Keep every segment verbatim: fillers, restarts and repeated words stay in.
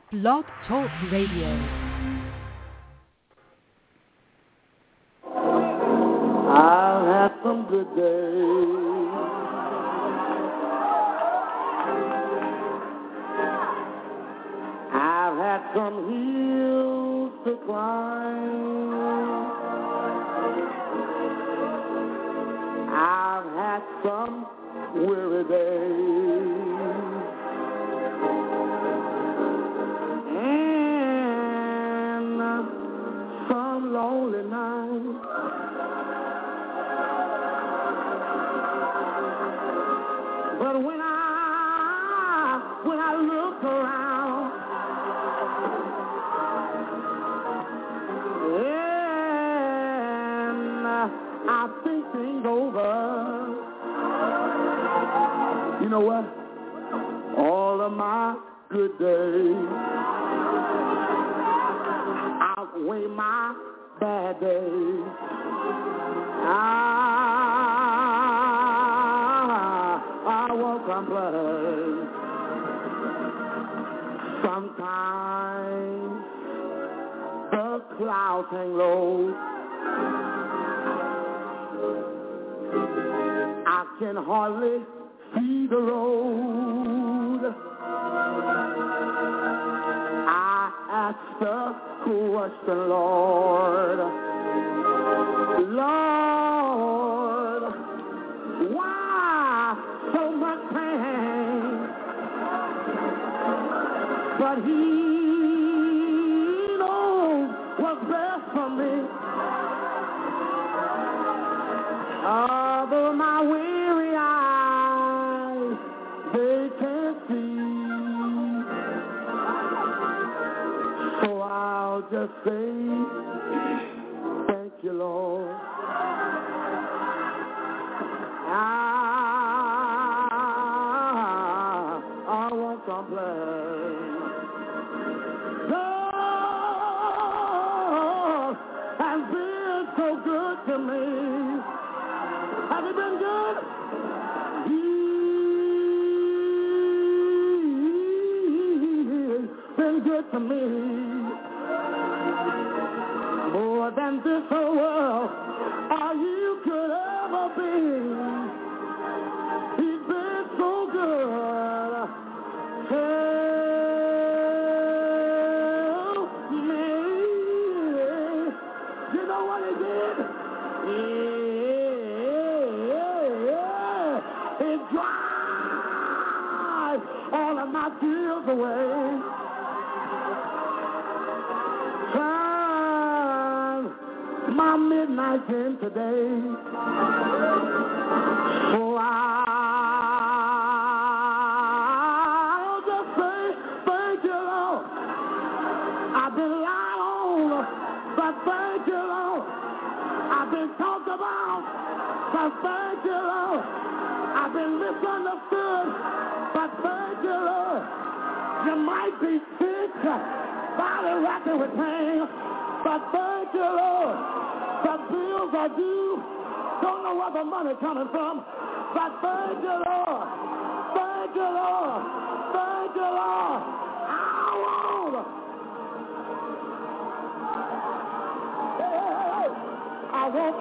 Blog Talk Radio. I've had some good days. I've had some hills to climb. I've had some weary days. And some lonely nights. But when I, when I look around, and I think things over, you know what? All of my good days outweigh my bad days. I I won't complain. Sometimes the clouds hang low. I can hardly see the road. I ask the question, Lord, Lord, why so much pain? But He knows what's best for me. Although my weary eyes, they can't see. So I'll just say, thank you, Lord. I, I won't complain. God has been so good to me. Have you been good? He's been good to me. More than this whole world or you could ever be. He's been so good. Help me. You know what He did? Yeah, He dried all of my tears away. My midnight in today. So I'll just say, thank you, Lord. I've been lied on, but thank you, Lord. I've been talked about, but thank you, Lord. I've been misunderstood, but thank you, Lord. You might be sick, body racking with pain, but thank you, Lord. The bills are due. Don't know where the money coming from. But thank you, Lord. Thank you, Lord. Thank you, Lord. I won't. I won't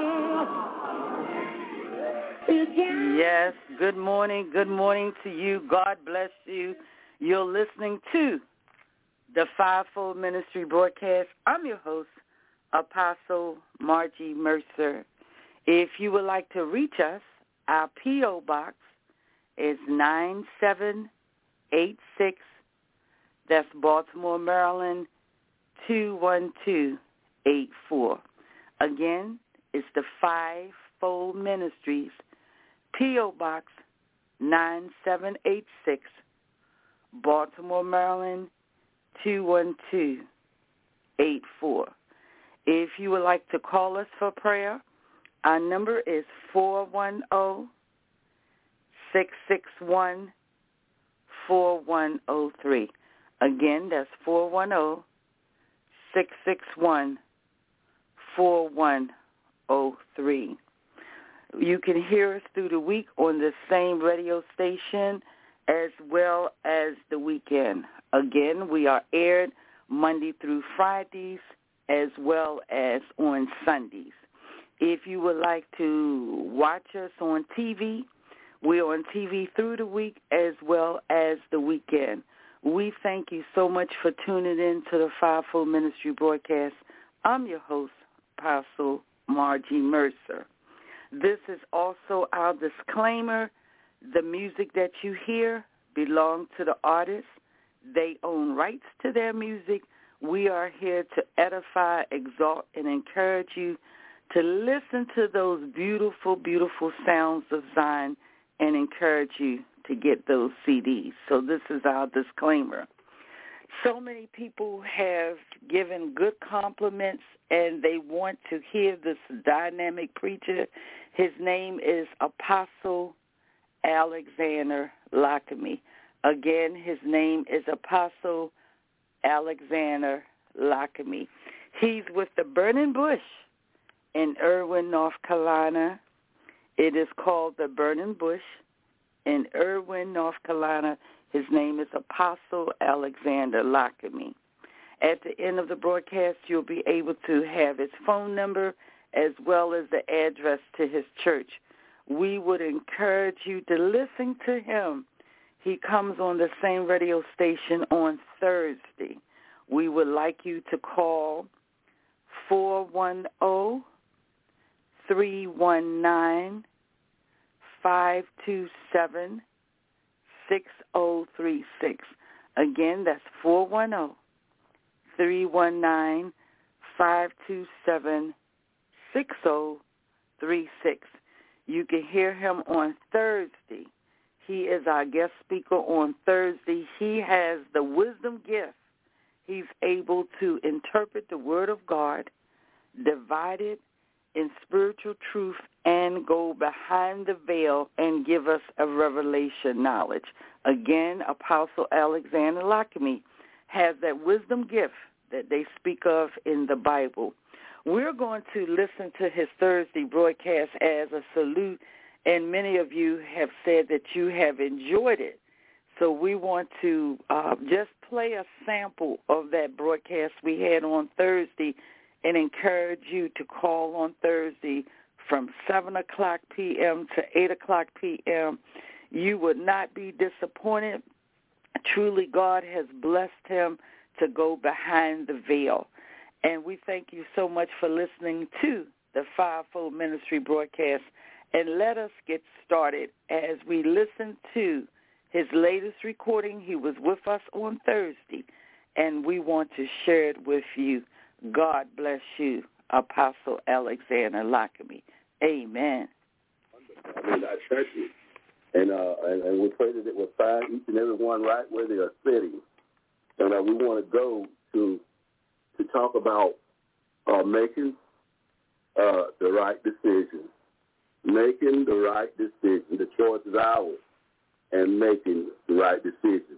complain. Yes, good morning. Good morning to you. God bless you. You're listening to the Fivefold Ministry broadcast. I'm your host, Apostle Margie Mercer. If you would like to reach us, our P O. Box is nine seven eight six. That's Baltimore, Maryland, two one two eight four. Again, it's the Fivefold Ministries, P O. Box nine seven eight six, Baltimore, Maryland, two one two eight four. If you would like to call us for prayer, our number is four one zero, six six one, four one zero three. Again, that's four one zero, six six one, four one zero three. You can hear us through the week on the same radio station as well as the weekend. Again, we are aired Monday through Fridays as well as on Sundays. If you would like to watch us on T V, we're on T V through the week as well as the weekend. We thank you so much for tuning in to the Fivefold Ministry broadcast. I'm your host, Apostle Margie Mercer. This is also our disclaimer. The music that you hear belongs to the artist. They own rights to their music. We are here to edify, exalt, and encourage you to listen to those beautiful, beautiful sounds of Zion and encourage you to get those C Ds. So this is our disclaimer. So many people have given good compliments, and they want to hear this dynamic preacher. His name is Apostle Alexander Lockamy. Again, his name is Apostle Alexander Lockamy. He's with the Burning Bush in Erwin, North Carolina. It is called the Burning Bush in Erwin, North Carolina. His name is Apostle Alexander Lockamy. At the end of the broadcast, you'll be able to have his phone number as well as the address to his church. We would encourage you to listen to him. He comes on the same radio station on Thursday. We would like you to call four one zero, three one nine, five two seven, six zero three six. Again, that's four one zero, three one nine, five two seven, six zero three six. You can hear him on Thursday. He is our guest speaker on Thursday. He has the wisdom gift. He's able to interpret the Word of God, divide it in spiritual truth, and go behind the veil and give us a revelation knowledge. Again, Apostle Alexander Lockamy has that wisdom gift that they speak of in the Bible. We're going to listen to his Thursday broadcast as a salute, and many of you have said that you have enjoyed it. So we want to uh, just play a sample of that broadcast we had on Thursday and encourage you to call on Thursday from seven o'clock p.m. to eight o'clock p.m. You would not be disappointed. Truly, God has blessed him to go behind the veil. And we thank you so much for listening to the Fivefold Ministry broadcast. And let us get started as we listen to his latest recording. He was with us on Thursday, and we want to share it with you. God bless you, Apostle Alexander Lockamy. Amen. I mean, I thank you. And, uh, and, and we pray that it will find each and every one right where they are sitting. And uh, we want to go to to talk about uh, making uh, the right decision. Making the right decision. The choice is ours. And making the right decision.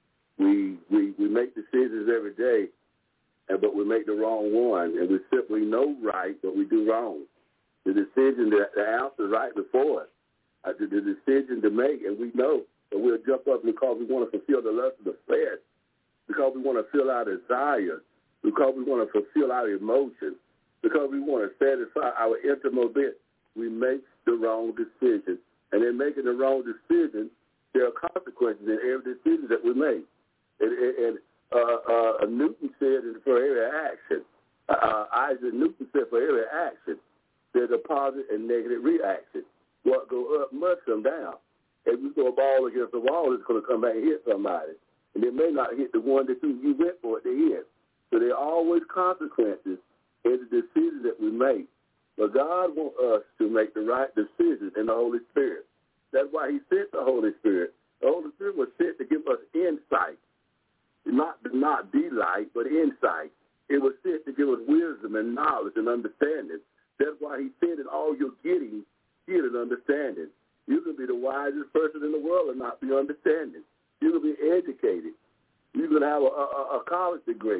We we, we make decisions every day, and, but we make the wrong one. And we simply know right, but we do wrong. The decision, the, the answer right before us. Uh, the, the decision to make, and we know that we'll jump up because we want to fulfill the lust of the flesh, because we want to fill our desires, because we want to fulfill our emotions, because we want to satisfy our intimate bit. We make the wrong decision. And in making the wrong decision, there are consequences in every decision that we make. And, and uh, uh, Newton said for every action, uh, Isaac Newton said for every action, there's a positive and negative reaction. What go up must come down. If you throw a ball against the wall, it's going to come back and hit somebody. And it may not hit the one that you, you went for at the end. So there are always consequences in the decisions that we make. But God wants us to make the right decisions in the Holy Spirit. That's why he sent the Holy Spirit. The Holy Spirit was sent to give us insight, not, not delight, but insight. It was sent to give us wisdom and knowledge and understanding. That's why he said in all you're getting, get an understanding. You can be the wisest person in the world and not be understanding. You can be educated. You can have a, a, a college degree,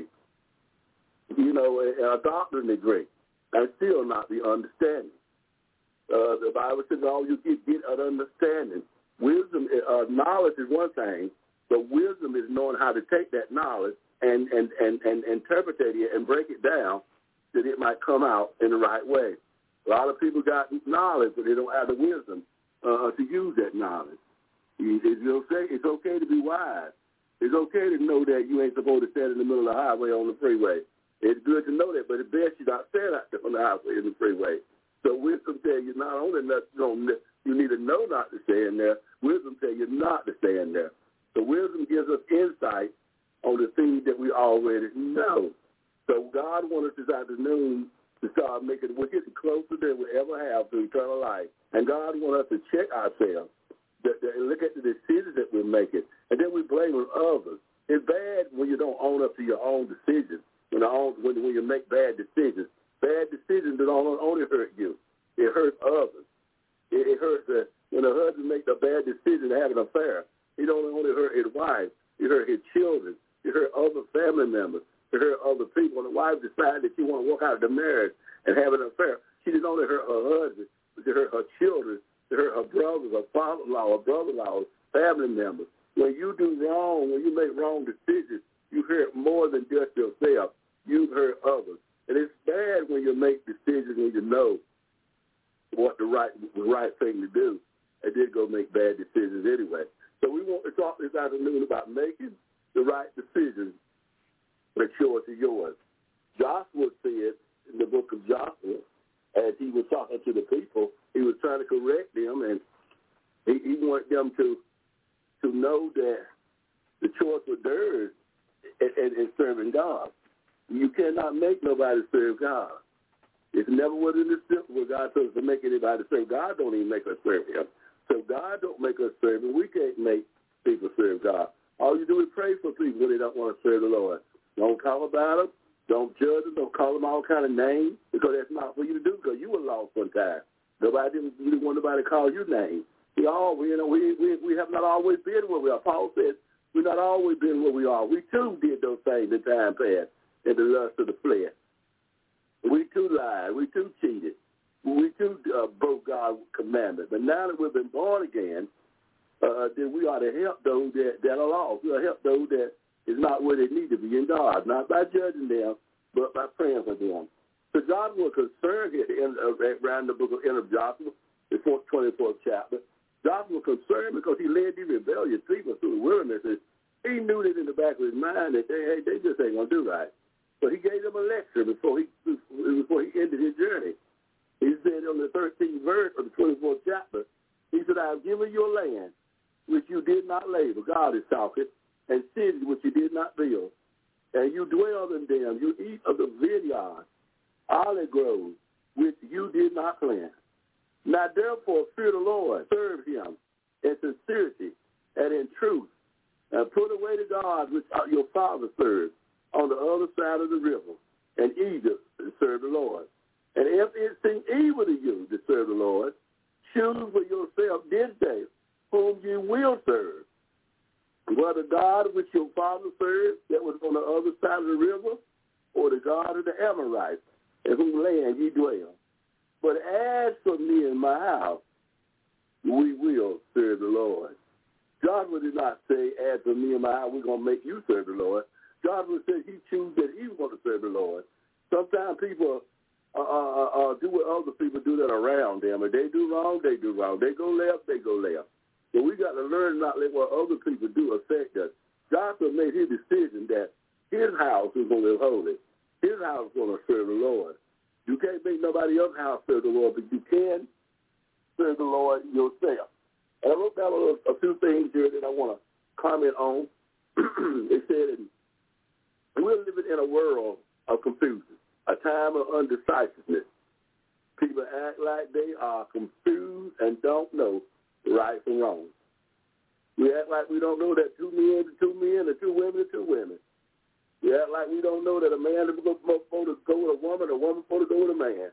you know, a, a doctorate degree, and still not be understanding. Uh, the Bible says all you get, get an understanding. Wisdom, uh, knowledge is one thing, But wisdom is knowing how to take that knowledge and, and, and, and interpret it and break it down that it might come out in the right way. A lot of people got knowledge, but they don't have the wisdom uh, to use that knowledge. It's okay, it's okay to be wise. It's okay to know that you ain't supposed to stand in the middle of the highway on the freeway. It's good to know that, but it's best you not stand out there on the highway in the freeway. So wisdom tells you not only that you, know, you need to know not to stand there, wisdom tells you not to stand there. So wisdom gives us insight on the things that we already know. So God wants us this afternoon to start making, we're getting closer than we ever have to eternal life. And God wants us to check ourselves, that, that, and look at the decisions that we're making, and then we blame others. It's bad when you don't own up to your own decisions, when, own, when, when you make bad decisions. Bad decisions don't only hurt you. It hurts others. It, it hurts the, when a husband makes a bad decision to have an affair. It don't only hurt his wife. It hurt his children. It hurt other family members. It hurt other people. When the wife decides that she want to walk out of the marriage and have an affair, she didn't only hurt her husband, but it hurt her children. It hurt her brothers, her father-in-law, her brother-in-law, family members. When you do wrong, when you make wrong decisions, you hurt more than just yourself. You hurt others. And it's bad when you make decisions when you know what the right the right thing to do, and then go make bad decisions anyway. So we want to talk this afternoon about making the right decisions. The choice is yours. Joshua said in the book of Joshua, as he was talking to the people, he was trying to correct them, and he, he wanted them to to know that the choice was theirs in, in, in serving God. You cannot make nobody serve God. It's never was in the scripture where God told us to make anybody serve. God don't even make us serve him. So God don't make us serve him. We can't make people serve God. All you do is pray for people when they don't want to serve the Lord. Don't talk about them. Don't judge them. Don't call them all kind of names, because that's not for you to do, because you were lost one time. Nobody didn't really want nobody to call you names. We all, we, you know, we, we, we have not always been where we are. Paul said we've not always been where we are. We too did those things in time past in the lust of the flesh. We too lied. We too cheated. We too uh, broke God's commandments. But now that we've been born again, uh, then we ought to help those that, that are lost. We ought to help those that is not where they need to be in God, not by judging them, but by praying for them. So God was concerned here in, uh, around the book of end of Joshua, the twenty-fourth chapter. Joshua was concerned because he led these rebellious people through the wilderness. He knew that in the back of his mind that they, hey, they just ain't going to do right. So he gave them a lecture before he before he ended his journey. He said on the thirteenth verse of the twenty-fourth chapter, he said, I have given you a land which you did not labor. God is talking. And cities which you did not build. And you dwell in them. You eat of the vineyard, olive groves, which you did not plant. Now therefore fear the Lord, serve him in sincerity and in truth, and put away the gods which your father served on the other side of the river, and Egypt, and serve the Lord. And if it seem evil to you to serve the Lord, choose for yourself this day whom you will serve, whether God which your father served that was on the other side of the river, or the God of the Amorites, in whose land ye dwell. But as for me and my house, we will serve the Lord. Joshua did not say, as for me and my house, we're going to make you serve the Lord. Joshua said he chose that he was going to serve the Lord. Sometimes people uh, uh, uh, do what other people do that around them. If they do wrong, they do wrong. They go left, they go left. So we got to learn not to let what other people do affect us. Joshua made his decision that his house is going to live holy. His house is going to serve the Lord. You can't make nobody else's house serve the Lord, but you can serve the Lord yourself. And I wrote down a, a few things here that I want to comment on. It said, we're living in a world of confusion, a time of undecisiveness. People act like they are confused and don't know right from wrong. We act like we don't know that two men are two men and two women are two women. We act like we don't know that a man is supposed to go with a woman, a woman is supposed to go with a man.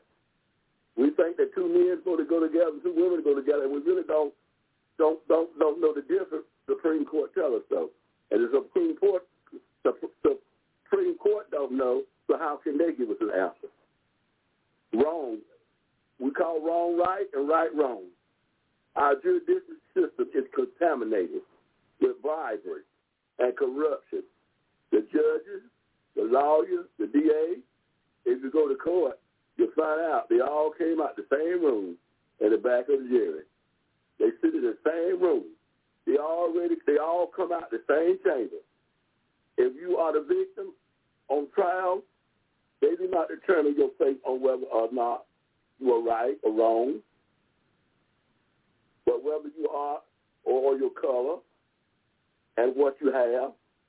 We think that two men are supposed to go together and two women go together, and we really don't don't don't don't know the difference. The Supreme Court tells us so. And the Supreme Court the, the Supreme Court don't know, so how can they give us an answer? Wrong. We call wrong right and right wrong. Our judicial system is contaminated with bribery, and corruption. The judges, the lawyers, the D A, if you go to court, you'll find out they all came out the same room in the back of the jury. They sit in the same room. They already they all come out the same chamber. If you are the victim on trial, they do not determine your fate on whether or not you are right or wrong, but whether you are or your color and what you have.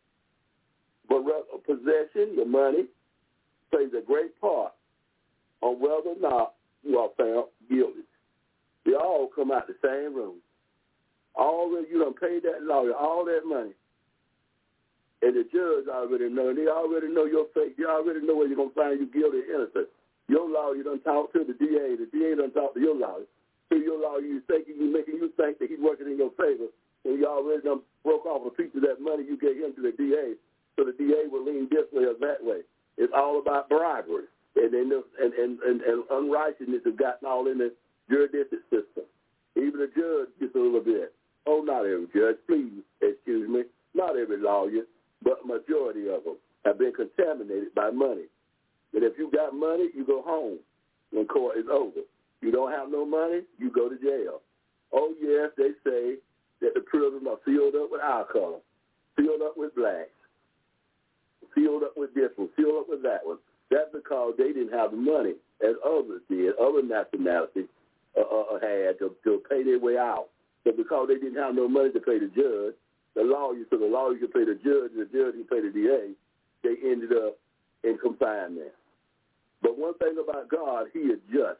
But possession, your money, plays a great part on whether or not you are found guilty. They all come out the same room. Already, you done paid that lawyer all that money. And the judge already know, and they already know your fate. They already know whether you're going to find you guilty or innocent. Your lawyer done talk to the D A. The D A done talk to your lawyer. So your lawyer, you thinking, you making you think that he's working in your favor, and you already done broke off a piece of that money you gave him to the D A, so the D A will lean this way or that way. It's all about bribery. And, and, and, and, and unrighteousness has gotten all in the jurisdiction system. Even the judge gets a little bit. Oh, not every judge, please, excuse me, not every lawyer, but majority of them have been contaminated by money. And if you got money, you go home when court is over. You don't have no money, you go to jail. Oh, yes, they say that the prisons are filled up with our color, filled up with blacks, filled up with this one, filled up with that one. That's because they didn't have the money as others did, other nationalities uh, uh, had to, to pay their way out. But because they didn't have no money to pay the judge, the lawyer, so the lawyer could pay the judge, and the judge could pay the D A, they ended up in confinement. But one thing about God, he is just.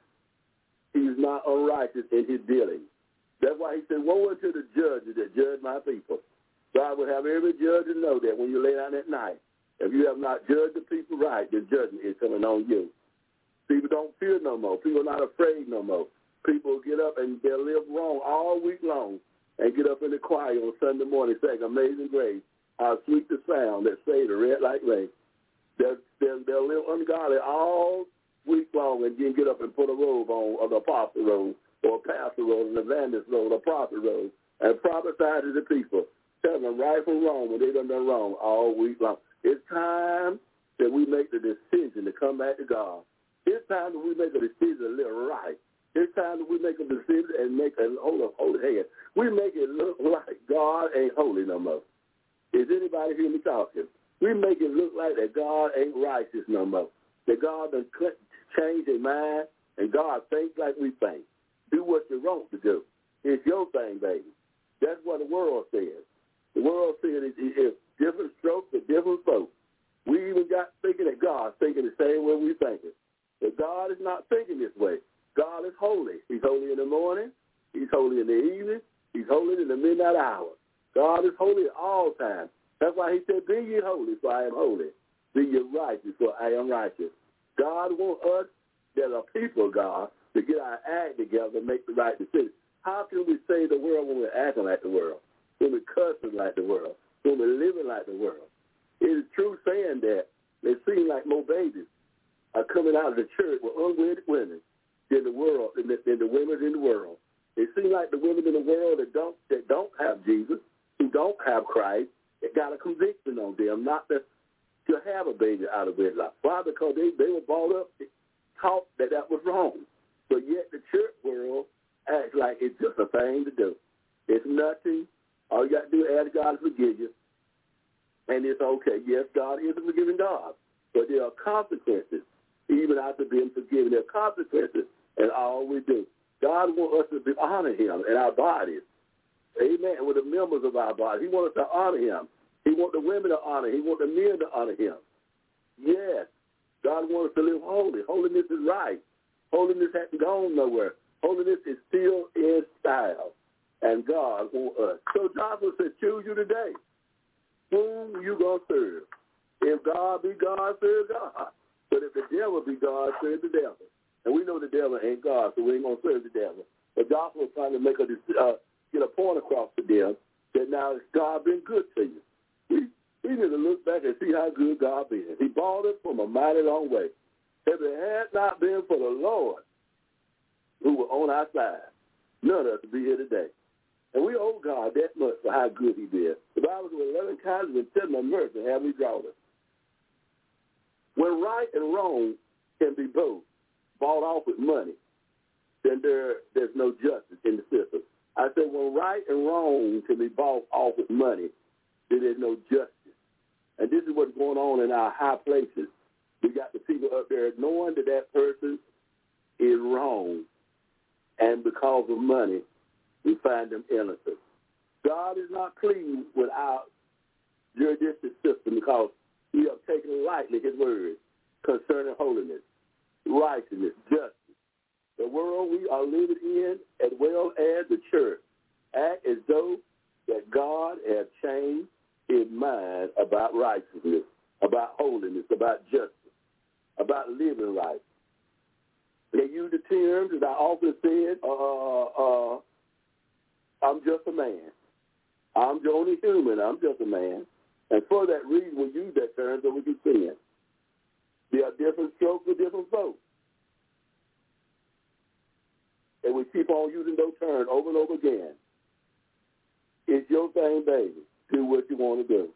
He is not unrighteous in his dealings. That's why he said, woe unto the judges that judge my people. God would have every judge to know that when you lay down at night, if you have not judged the people right, the judgment is coming on you. People don't fear no more. People are not afraid no more. People get up and they'll live wrong all week long and get up in the choir on Sunday morning saying, Amazing Grace, how sweet the sound that saved a red like rain. They'll, they'll, they'll live ungodly all week long and then get up and put a robe on, or the apostle robe, or a pastor robe, an evangelist robe, a prophet robe, and prophesy to the people, tell them right from wrong when they done done wrong all week long. It's time that we make the decision to come back to God. It's time that we make a decision to live right. It's time that we make a decision and make a hold up, hold hand. We make it look like God ain't holy no more. Is anybody hear me talking? We make it look like that God ain't righteous no more. That God done change their mind, and God thinks like we think. Do what you want to do. It's your thing, baby. That's what the world says. The world says it's, it's different strokes for different folks. We even got thinking that God's thinking the same way we thinking. But God is not thinking this way. God is holy. He's holy in the morning. He's holy in the evening. He's holy in the midnight hour. God is holy at all times. That's why he said, be ye holy, for I am holy. Be ye righteous, for I am righteous. God wants us, that are people of God, to get our act together and make the right decision. How can we save the world when we're acting like the world, when we're cussing like the world, when we're living like the world? It is true saying that it seems like more babies are coming out of the church with unwedded women than the world, than the, than the women in the world. It seems like the women in the world that don't that don't have Jesus, who don't have Christ, it got a conviction on them not to, to have a baby out of wedlock. Why? Because they, they were brought up, taught that that was wrong. But yet the church world acts like it's just a thing to do. It's nothing. All you got to do is ask God to forgive you, and it's okay. Yes, God is a forgiving God, but there are consequences even after being forgiven. There are consequences in all we do. God wants us to honor him in our bodies. Amen. With the members of our body. He wants us to honor him. He wants the women to honor him. He wants the men to honor him. Yes. God wants us to live holy. Holiness is right. Holiness hasn't gone nowhere. Holiness is still in style. And God wants us. So Joshua said, choose you today. Whom you going to serve? If God be God, serve God. But if the devil be God, serve the devil. And we know the devil ain't God, so we ain't going to serve the devil. But Joshua was trying to make a, uh, get a point across to them that now God been good to you. We, we need to look back and see how good God been. He brought us from a mighty long way. If it had not been for the Lord who were on our side, none of us would be here today. And we owe God that much for how good he did. The Bible says, with loving kindness and tender mercy have we drawn us. When right and wrong can be both bought off with money, then there, there's no justice in the system. I said when right and wrong can be bought off with money, then there's no justice. And this is what's going on in our high places. We got the people up there knowing that that person is wrong, and because of money, we find them innocent. God is not pleased with our jurisdiction system because we have taken lightly his words concerning holiness, righteousness, justice. The world we are living in, as well as the church, act as though that God has changed his mind about righteousness, about holiness, about justice, about living right. They use the terms, as I often said, uh, uh, I'm just a man. I'm only human. I'm just a man. And for that reason, we use that term so we can sin. There are different strokes for different folks. And we keep on using those terms over and over again. It's your thing, baby. Do what you want to do.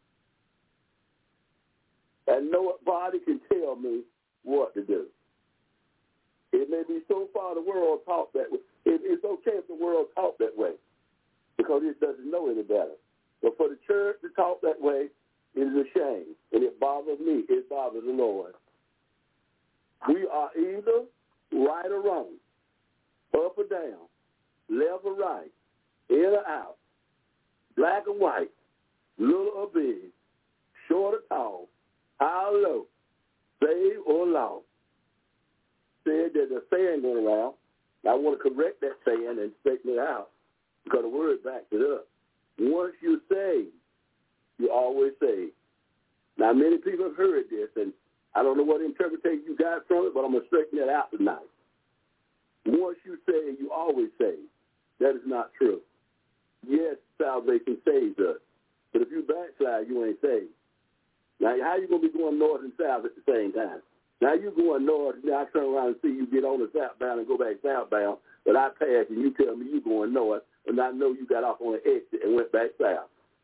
And nobody can tell me what to do. It may be so far the world taught that way. It, it's okay if the world taught that way because it doesn't know any better. But for the church to talk that way, it is a shame. And it bothers me. It bothers the Lord. We are either right or wrong, up or down, left or right, in or out, black or white, little or big, short or tall, high or low, saved or lost. Said there's a saying going around. I want to correct that saying and straighten it out because the word backs it up. Once you're saved, you're always saved. Now, many people have heard this, and I don't know what interpretation you got from it, but I'm going to straighten that out tonight. Once you say you always saved, that is not true. Yes, salvation saves us, but if you backslide, you ain't saved. Now, how you going to be going north and south at the same time? Now you going north, now I turn around and see you get on the southbound and go back southbound, but I pass and you tell me you going north, and I know you got off on the exit and went back south.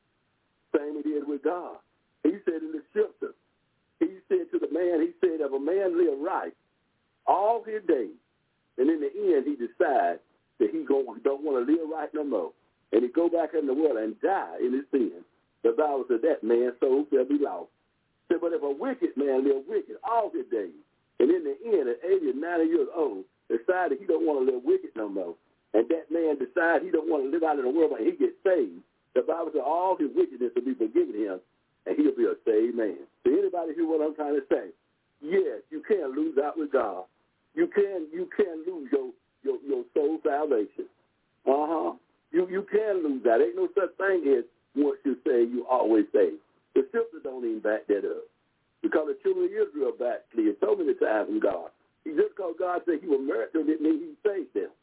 Same he did with God. He said in the scripture, he said to the man, he said, if a man live right all his days, and in the end he decides that he don't want to live right no more, and he go back in the world and die in his sin, the Bible said that man's soul shall be lost. Said, but if a wicked man live wicked all his days, and in the end at eighty or ninety years old, decided he don't want to live wicked no more, and that man decides he don't want to live out in the world, but he gets saved, the Bible said all his wickedness will be forgiven him, and he'll be a saved man. So anybody hear what I'm trying to say? Yes, you can lose out with God. You can you can lose your your, your soul salvation. Uh-huh. You you can lose that. Ain't no such thing as once you say you always say. The scriptures don't even back that up. Because the children of Israel backslid so many times from God. Just because God said he would murder them didn't mean he saved them.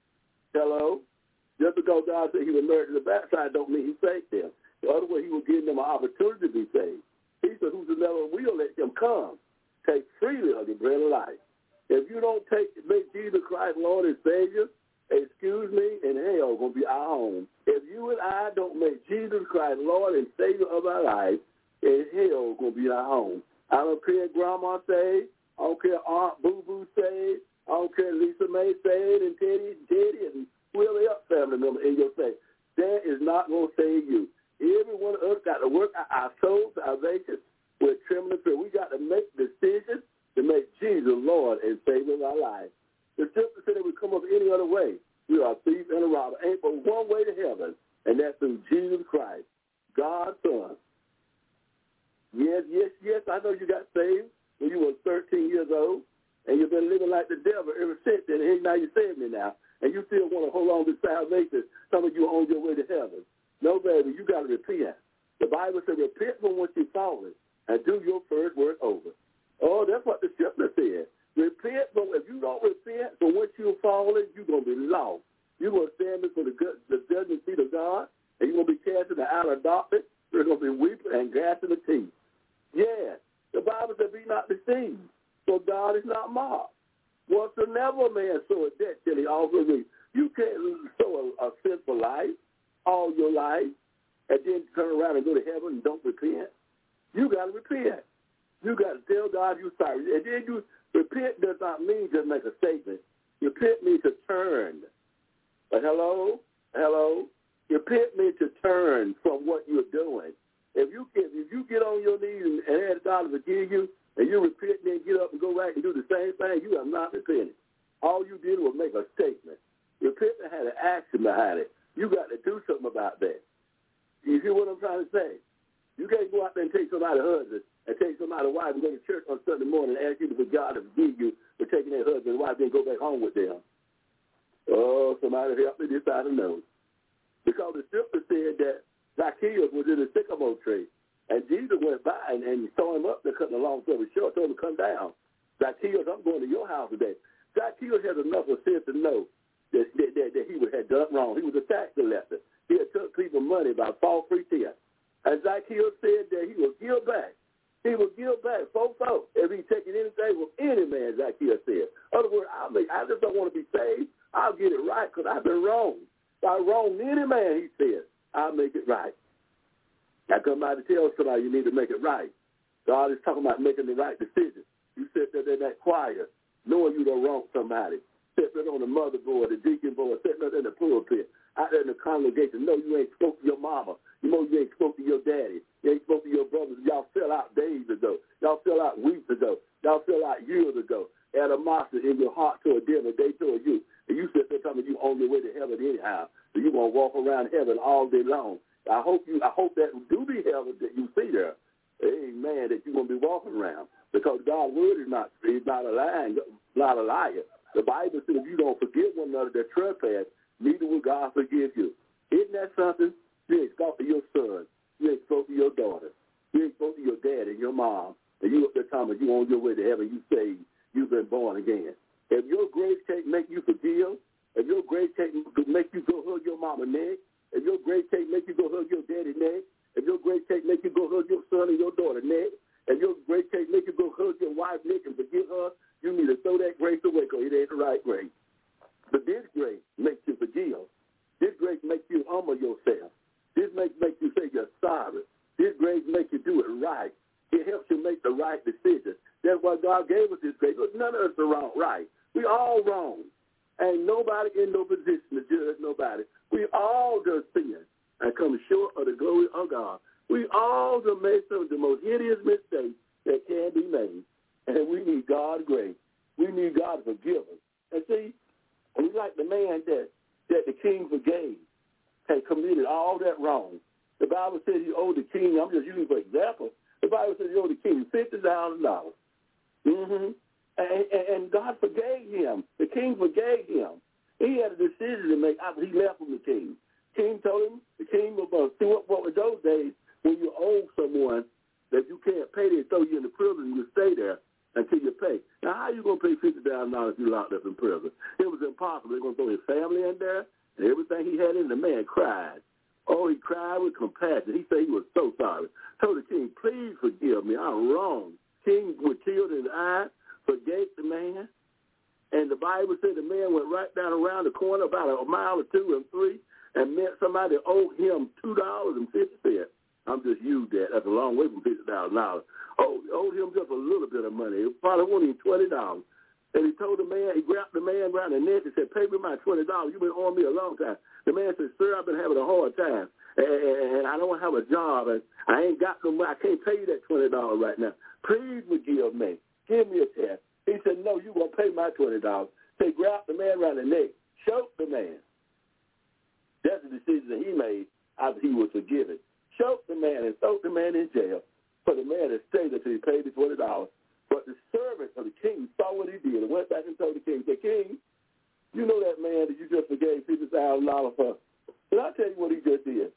Hello? Just because God said he would murder the backside don't mean he saved them. The other way, he will give them an opportunity to be saved. He said, whosoever will, let them come. Take freely of the bread of life. If you don't take make Jesus Christ Lord and Savior, excuse me, and hell going to be our home. If you and I don't make Jesus Christ Lord and Savior of our life, and hell going to be our home. I don't care if Grandma saved. I don't care Aunt Boo Boo saved. I don't care Lisa May saved and Teddy and Teddy and whoever else family member in your faith. That is not going to save you. Every one of us got to work out our soul salvation with trembling fear. We got to make decisions to make Jesus Lord and Savior of our life. The scripture said that we come up any other way, we are a thief and a robber. Ain't but one way to heaven, and that's through Jesus Christ, God's Son. Yes, yes, yes, I know you got saved when you were thirteen years old, and you've been living like the devil ever since then, and now you're saved me now, and you still want to hold on to salvation. Some of you are on your way to heaven. No, baby, you got to repent. The Bible says repent from what you've fallen and do your first work over. Oh, that's what the scripture said. Repent, but if you don't repent from what you've fallen, you're going to be lost. You're going to stand before the, the judgment seat of God, and you're going to be cast into outer darkness. You're going to be weeping and gnashing the teeth. Yeah, the Bible says be not deceived, for God is not mocked. Whatsoever a man soweth, that shall he also reap. You can't sow a, a sinful life all your life and then turn around and go to heaven and don't repent. You got to repent. You got to tell God you're sorry. And then you repent does not mean just make a statement. Repent means to turn. But hello, hello. Repent means to turn from what you're doing. If you get if you get on your knees and, and ask God to forgive you, and you repent and then get up and go back and do the same thing, you have not repented. All you did was make a statement. Repentance had an action behind it. You got to do something about that. You see what I'm trying to say? You can't go out there and take somebody's husband and take somebody's wife and go to church on Sunday morning and ask you for God to forgive you for taking their husband and wife and go back home with them. Oh, somebody help me this I don't know. Because the scripture said that Zacchaeus was in the sycamore tree, and Jesus went by and, and saw him up there, cutting a long story short, told him to come down. Zacchaeus, I'm going to your house today. Zacchaeus had enough of sense to know that, that, that, that he had done wrong. He was a tax collector. He had took people money by false pretense. And Zacchaeus said that he would give back. He would give back four folks if he taken anything from any man, Zacchaeus said. In other words, I'll make, I just don't want to be saved. I'll get it right because I've been wrong. If I wrong any man, he said, I'll make it right. I come out to tell somebody you need to make it right. God is talking about making the right decision. You sit there in that choir, knowing you don't wrong somebody. Sit there on the motherboard, the deacon board, sitting there in the pulpit, out there in the congregation. No, you ain't spoke to your mama. You know you ain't spoke to your daddy. You ain't spoke to your brothers. Y'all fell out days ago. Y'all fell out weeks ago. Y'all fell out years ago. Animosity in your heart toward them, and they toward you. And you sit there telling me you on your way to heaven anyhow. So you're going to walk around heaven all day long. I hope you. I hope that do be heaven that you see there. Amen. That you're going to be walking around because God's word is not is not a lying, not a liar. The Bible says if you don't forgive one another their trespass, neither will God forgive you. Isn't that something? You ain't spoke to your son. You ain't spoke to your daughter. You ain't spoke to your dad and your mom. And you up there talking about you on your way to heaven. You say you've been born again. If your grace can't make you forgive, if your grace can't make you go hug your mama neck, if your grace can't make you go hug your daddy neck, if your grace can't make you go hug your son and your daughter neck, if your grace can't make you go hug your wife neck and forgive her, you need to throw that grace away because it ain't the right grace. But this grace makes you forgive. This grace makes you humble yourself. This makes make you say you're sorry. This grace makes you do it right. It helps you make the right decision. That's why God gave us this grace. Look, none of us are wrong, right. We all wrong. Ain't nobody in no position to judge nobody. We all just sin and come short of the glory of God. We all just made some of the most hideous mistakes that can be made. And we need God's grace. We need God to forgive us. And see, we like the man that, that the king forgave had committed all that wrong. The Bible says he owed the king, I'm just using for example, the Bible says he owed the king fifty thousand dollars. Mm-hmm. And, and, and God forgave him. The king forgave him. He had a decision to make after he left from the king. King told him, the king was going to see what, what was those days when you owe someone that you can't pay, they throw you in the prison and you stay there until you pay. Now, how are you going to pay fifty thousand dollars if you're locked up in prison? It was impossible. They're going to throw his family in there, and everything he had in, the man cried. Oh, he cried with compassion. He said he was so sorry. Told the king, please forgive me. I'm wrong. King was killed in the eye, forgave the man. And the Bible said the man went right down around the corner, about a mile or two and three, and met somebody that owed him two dollars and fifty cents. I'm just used that. That's a long way from fifty thousand dollars. Oh, owed him just a little bit of money. It probably wasn't even twenty dollars. And he told the man, he grabbed the man around the neck and said, pay me my twenty dollars. You've been owing me a long time. The man said, sir, I've been having a hard time, and, and I don't have a job, and I ain't got no money. I can't pay you that twenty dollars right now. Please forgive me. Give me a chance. He said, no, you're going to pay my twenty dollars. So he grabbed the man around the neck, choked the man. That's the decision that he made after he was forgiven. Choked the man and threw the man in jail for the man to stay until he paid the twenty dollars. But the servant of the king saw what he did and went back and told the king, said, King, you know that man that you just forgave fifty thousand dollars for? Did I tell you what he just did?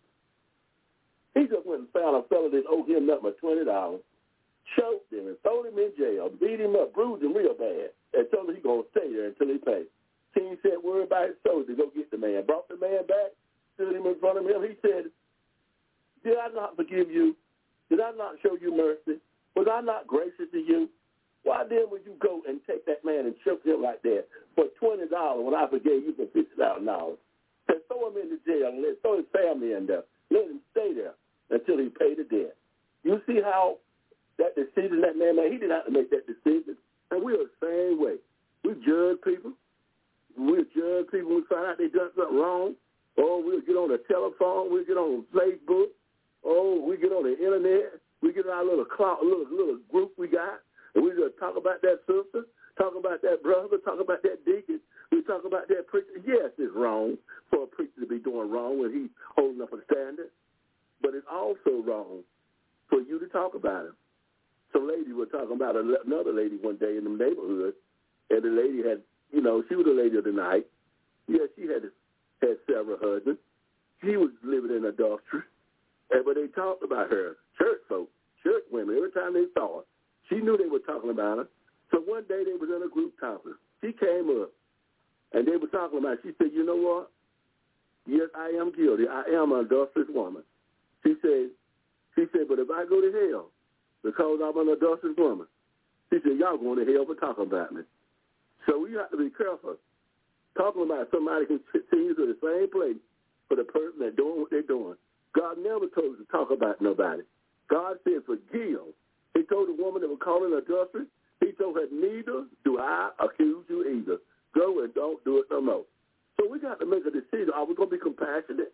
He just went and found a fellow that owed him nothing but twenty dollars, choked him and threw him in jail, beat him up, bruised him real bad, and told him he's going to stay there until he pays. King said, worry about his soldier, go get the man. Brought the man back, stood him in front of him. He said, did I not forgive you? Did I not show you mercy? Was I not gracious to you? Why then would you go and take that man and choke him like that, for twenty dollars when I forgave you for fifty thousand dollars. Said, throw him in the jail and let, throw his family in there. Let him stay there until he paid the debt. You see how that decision that man made? He didn't have to make that decision. And we're the same way. We judge people. We'll judge people when we find out they done something wrong. Or we'll get on the telephone. We'll get on Facebook. Or we get on the internet. We get our little clout, little little group we got, and we just talk about that sister, talk about that brother, talk about that deacon. We talk about that preacher. Yes, it's wrong for a preacher to be doing wrong when he's holding up a standard, but it's also wrong for you to talk about him. Some lady were talking about another lady one day in the neighborhood, and the lady had, you know, she was the lady of the night. Yeah, she had had several husbands. She was living in adultery, and but they talked about her. Church folk, church women, every time they saw her, she knew they were talking about her. So one day they was in a group talking. She came up, and they were talking about her. She said, you know what? Yes, I am guilty. I am an adulterous woman. She said, she said, but if I go to hell because I'm an adulterous woman, she said, y'all going to hell for talking about me. So we have to be careful. Talking about somebody can continue to the same place for the person that's doing what they're doing. God never told us to talk about nobody. God said forgive. He told the woman that was calling adultery, he told her, neither do I accuse you either. Go and don't do it no more. So we got to make a decision. Are we going to be compassionate?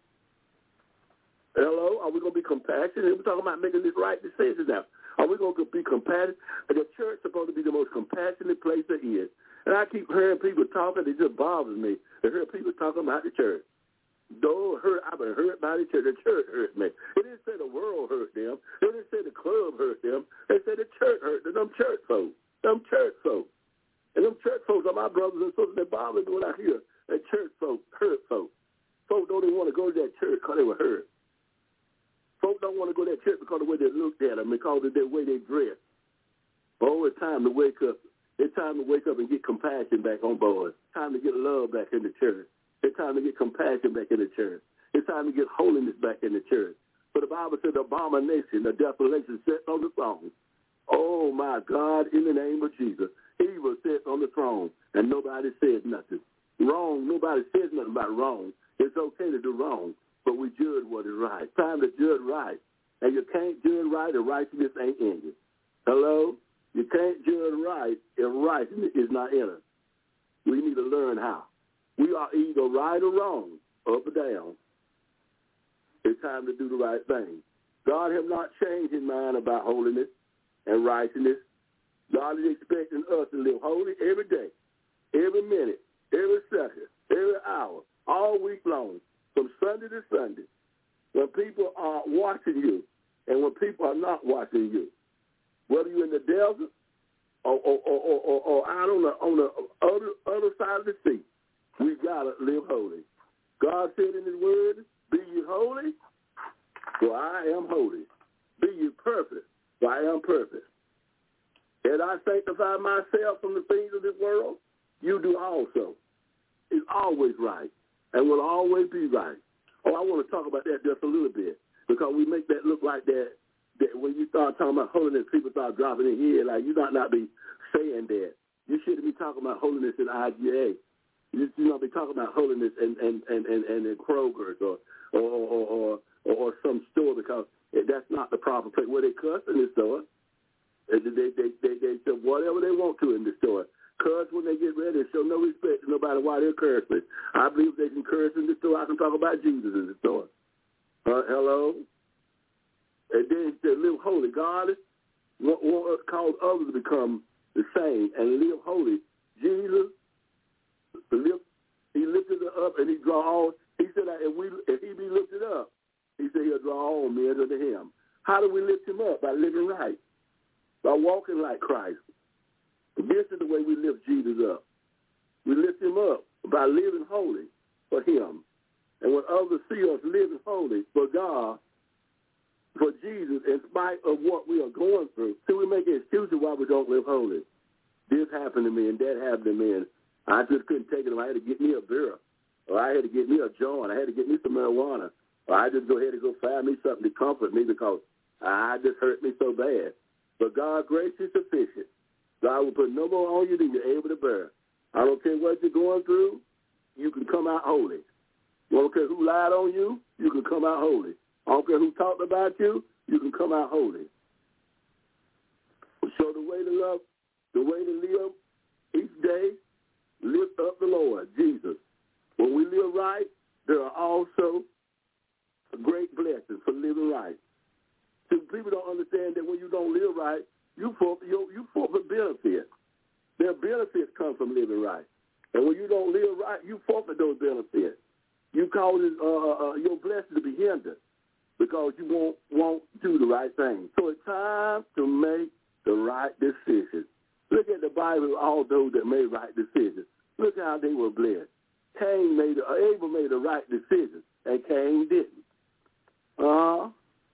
Hello? Are we going to be compassionate? We're talking about making this right decision now. Are we going to be compassionate? The church is supposed to be the most compassionate place there is. And I keep hearing people talking. It just bothers me to hear people talking about the church. Don't hurt. I've been hurt by the church. The church hurt me. It didn't say the world hurt them. It didn't say the club hurt them. They said the church hurt them. Them church folks. Them church folks. And them church folks are my brothers and sisters that bother me when I hear that church folks hurt folks. Folks don't even want to go to that church because they were hurt. Folks don't want to go to that church because of the way they looked at them, because of the way they dressed. Oh, it's time to wake up. It's time to wake up and get compassion back on board. It's time to get love back in the church. It's time to get compassion back in the church. It's time to get holiness back in the church. For the Bible said the abomination, the desolation sits on the throne. Oh, my God, in the name of Jesus. Evil sits on the throne, and nobody says nothing. Wrong, nobody says nothing about wrong. It's okay to do wrong, but we judge what is right. It's time to judge right. And you can't judge right if righteousness ain't in you. Hello? You can't judge right if righteousness is not in us. We need to learn how. We are either right or wrong, up or down. It's time to do the right thing. God has not changed his mind about holiness and righteousness. God is expecting us to live holy every day, every minute, every second, every hour, all week long, from Sunday to Sunday, when people are watching you and when people are not watching you. Whether you're in the desert or, or, or, or, or, or out on the, on the other, other side of the sea, we got to live holy. God said in his word, be ye holy, for I am holy. Be ye perfect, for I am perfect. As I sanctify myself from the things of this world, you do also. It's always right and will always be right. Oh, I want to talk about that just a little bit, because we make that look like that, that when you start talking about holiness, people start dropping in here. Like, you not not be saying that. You shouldn't be talking about holiness in I G A. You should not be talking about holiness and and, and, and, and in Kroger's or or, or, or, or or some store, because that's not the proper place. Where they cuss in the store. They, they, they, they, they say whatever they want to in the store. Cuss when they get ready, show no respect to nobody while they're cursing. I believe they can curse in the store. I can talk about Jesus in the store. Uh, hello? And then they live holy. God calls others to become the same and live holy. Jesus, lift, he lifted it up and he draw all. He said that if, we, if he be lifted up, he said he'll draw all men unto him. How do we lift him up? By living right. By walking like Christ. This is the way we lift Jesus up. We lift him up by living holy for him. And when others see us living holy for God, for Jesus, in spite of what we are going through, so we make excuses why we don't live holy. This happened to me and that happened to me, and I just couldn't take it. I had to get me a beer, or I had to get me a joint. I had to get me some marijuana, or I just go ahead and go find me something to comfort me because I just hurt me so bad. But God's grace is sufficient. God will put no more on you than you're able to bear. I don't care what you're going through, you can come out holy. I don't care who lied on you, you can come out holy. I don't care who talked about you, you can come out holy. So the way to love, the way to live each day, lift up the Lord, Jesus. When we live right, there are also great blessings for living right. See, people don't understand that when you don't live right, you forfeit, you, you forfeit benefits. Their benefits come from living right. And when you don't live right, you forfeit those benefits. You cause uh, uh, your blessing to be hindered because you won't, won't do the right thing. So it's time to make the right decision. Look at the Bible, all those that made right decisions. Look how they were blessed. Cain made, Abel made the right decision, and Cain didn't. Uh,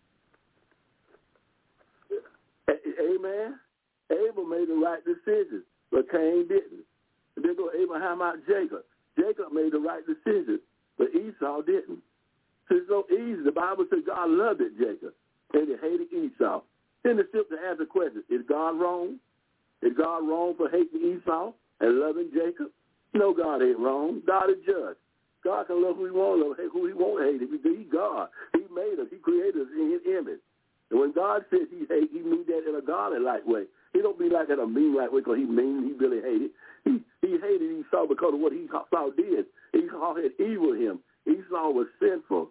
amen? Abel made the right decision, but Cain didn't. And then go Abraham out Jacob. Jacob made the right decision, but Esau didn't. So it's so easy. The Bible says God loved it, Jacob, and he hated Esau. Then it's simple to ask the question, is God wrong? Is God wrong for hating Esau and loving Jacob? No, God ain't wrong. God is just. God can love who he wants, love who he won't hate. If he's God, he made us. He created us in his image. And when God says he hate, he means that in a godly-like way. He don't mean like in a mean-like way because he mean, he really hated. He he hated Esau because of what Esau did. Esau had evil in him. Esau was sinful.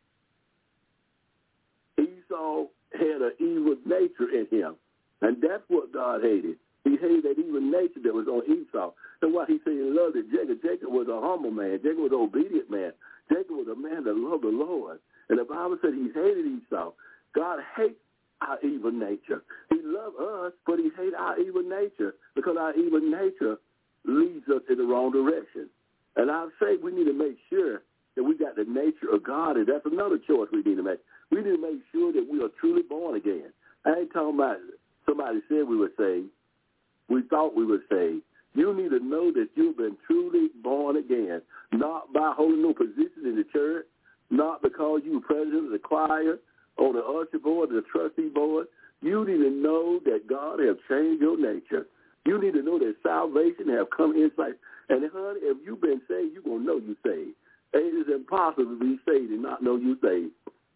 Esau had an evil nature in him. And that's what God hated. He hated that evil nature that was on Esau. That's why he said he loved it. Jacob. Jacob was a humble man. Jacob was an obedient man. Jacob was a man that loved the Lord. And the Bible said he hated Esau. God hates our evil nature. He loved us, but he hates our evil nature because our evil nature leads us in the wrong direction. And I say we need to make sure that we got the nature of God, and that's another choice we need to make. We need to make sure that we are truly born again. I ain't talking about somebody said we were saved. We thought we were saved. You need to know that you've been truly born again, not by holding no position in the church, not because you were president of the choir, or the usher board, or the trustee board. You need to know that God has changed your nature. You need to know that salvation has come inside. And, honey, if you've been saved, you're going to know you're saved. It is impossible to be saved and not know you're saved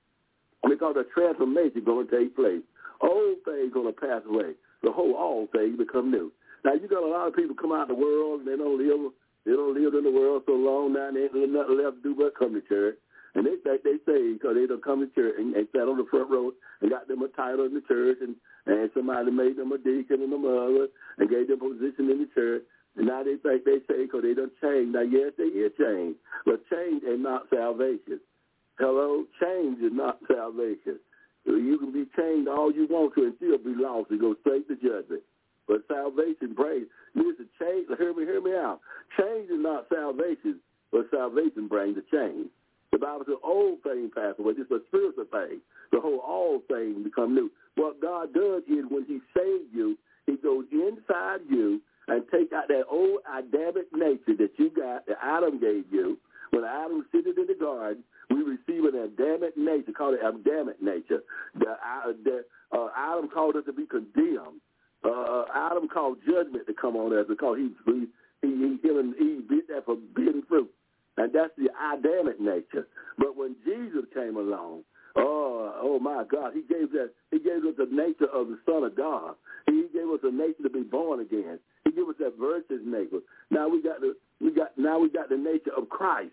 because a transformation is going to take place. Old things going to pass away. The whole all things become new. Now, you got a lot of people come out in the world, and they don't live they don't live in the world so long now, and they ain't nothing left to do but come to church. And they think they say because they don't come to church and, and sat on the front row and got them a title in the church, and, and somebody made them a deacon and a mother and gave them a position in the church. And now they think they say because they done changed. Now, yes, they is changed, but change is not salvation. Hello? Change is not salvation. You can be changed all you want to and still be lost and go straight to judgment. But salvation brings, listen, change, hear me, hear me out. Change is not salvation, but salvation brings a change. The Bible says old things pass away. It's a spiritual thing. The whole all things become new. What God does is when he saves you, he goes inside you and take out that old Adamic nature that you got, that Adam gave you. When Adam was sitting in the garden, we receive an Adamic nature, called it Adamic nature. The, uh, the, uh, Adam called us to be condemned. Uh, Adam called judgment to come on us because he, he, he, him and Eve bit that forbidden fruit. And that's the Adamic nature. But when Jesus came along, oh, oh my God, he gave that. He gave us the nature of the Son of God. He gave us a nature to be born again. He gave us that virtuous nature. Now we got the we got now we got the nature of Christ.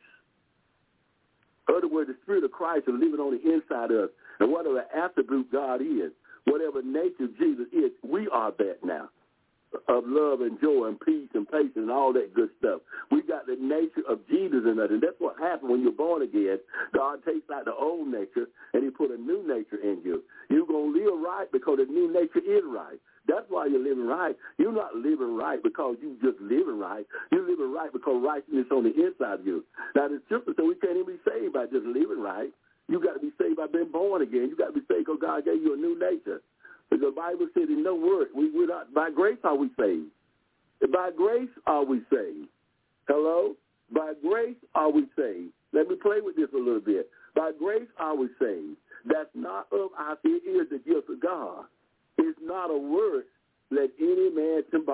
In other words, the Spirit of Christ is living on the inside of us. And whatever attribute God is, whatever nature Jesus is, we are that now. Of love and joy and peace and patience and all that good stuff. We got the nature of Jesus in us, and that's what happens when you're born again. God takes out the old nature, and he put a new nature in you. You're going to live right because the new nature is right. That's why you're living right. You're not living right because you just living right. You're living right because righteousness is on the inside of you. Now, the scripture says we can't even be saved by just living right. You got to be saved by being born again. You got to be saved because God gave you a new nature. Because the Bible said in no word, we, we're not, by grace are we saved. By grace are we saved. Hello? By grace are we saved. Let me play with this a little bit. By grace are we saved. That's not of us. It is the gift of God. It's not a word let any man can boast.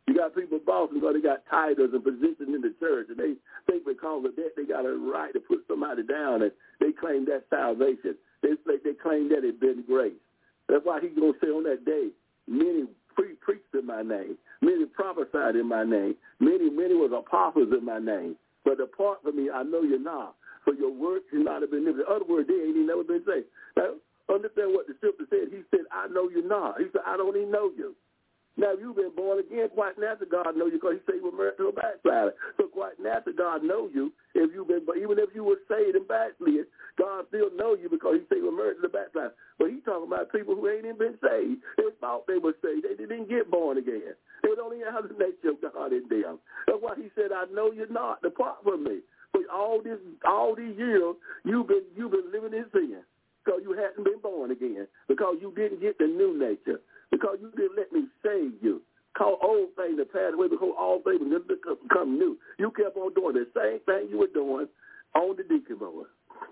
You got people bossing because they got titles and positions in the church, and they think because of that they got a right to put somebody down, and they claim that's salvation. They they claim that it's been grace. That's why he's going to say on that day, many pre- preached in my name, many prophesied in my name, many, many was apostles in my name. But depart from me, I know you're not. For your works should not have been lived. In other words, they ain't even never been saved. Now, understand what the scripture said. He said, I know you not. He said, I don't even know you. Now, you've been born again, quite natural, God know you, because he said you were married to a backslider. So quite natural, God know you. If you've been, but even if you were saved and backslid, God still know you because he said you were married to the backslider. But he's talking about people who ain't even been saved. They thought they were saved. They didn't get born again. They don't even have the nature of God in them. That's why he said, I know you're not. Depart from me. For all this, all these years, you've been, you've been living in sin because you hadn't been born again, because you didn't get the new nature, because you didn't let me save you. Call old things to pass away, because all things will become new. You kept on doing the same thing you were doing on the deacon board.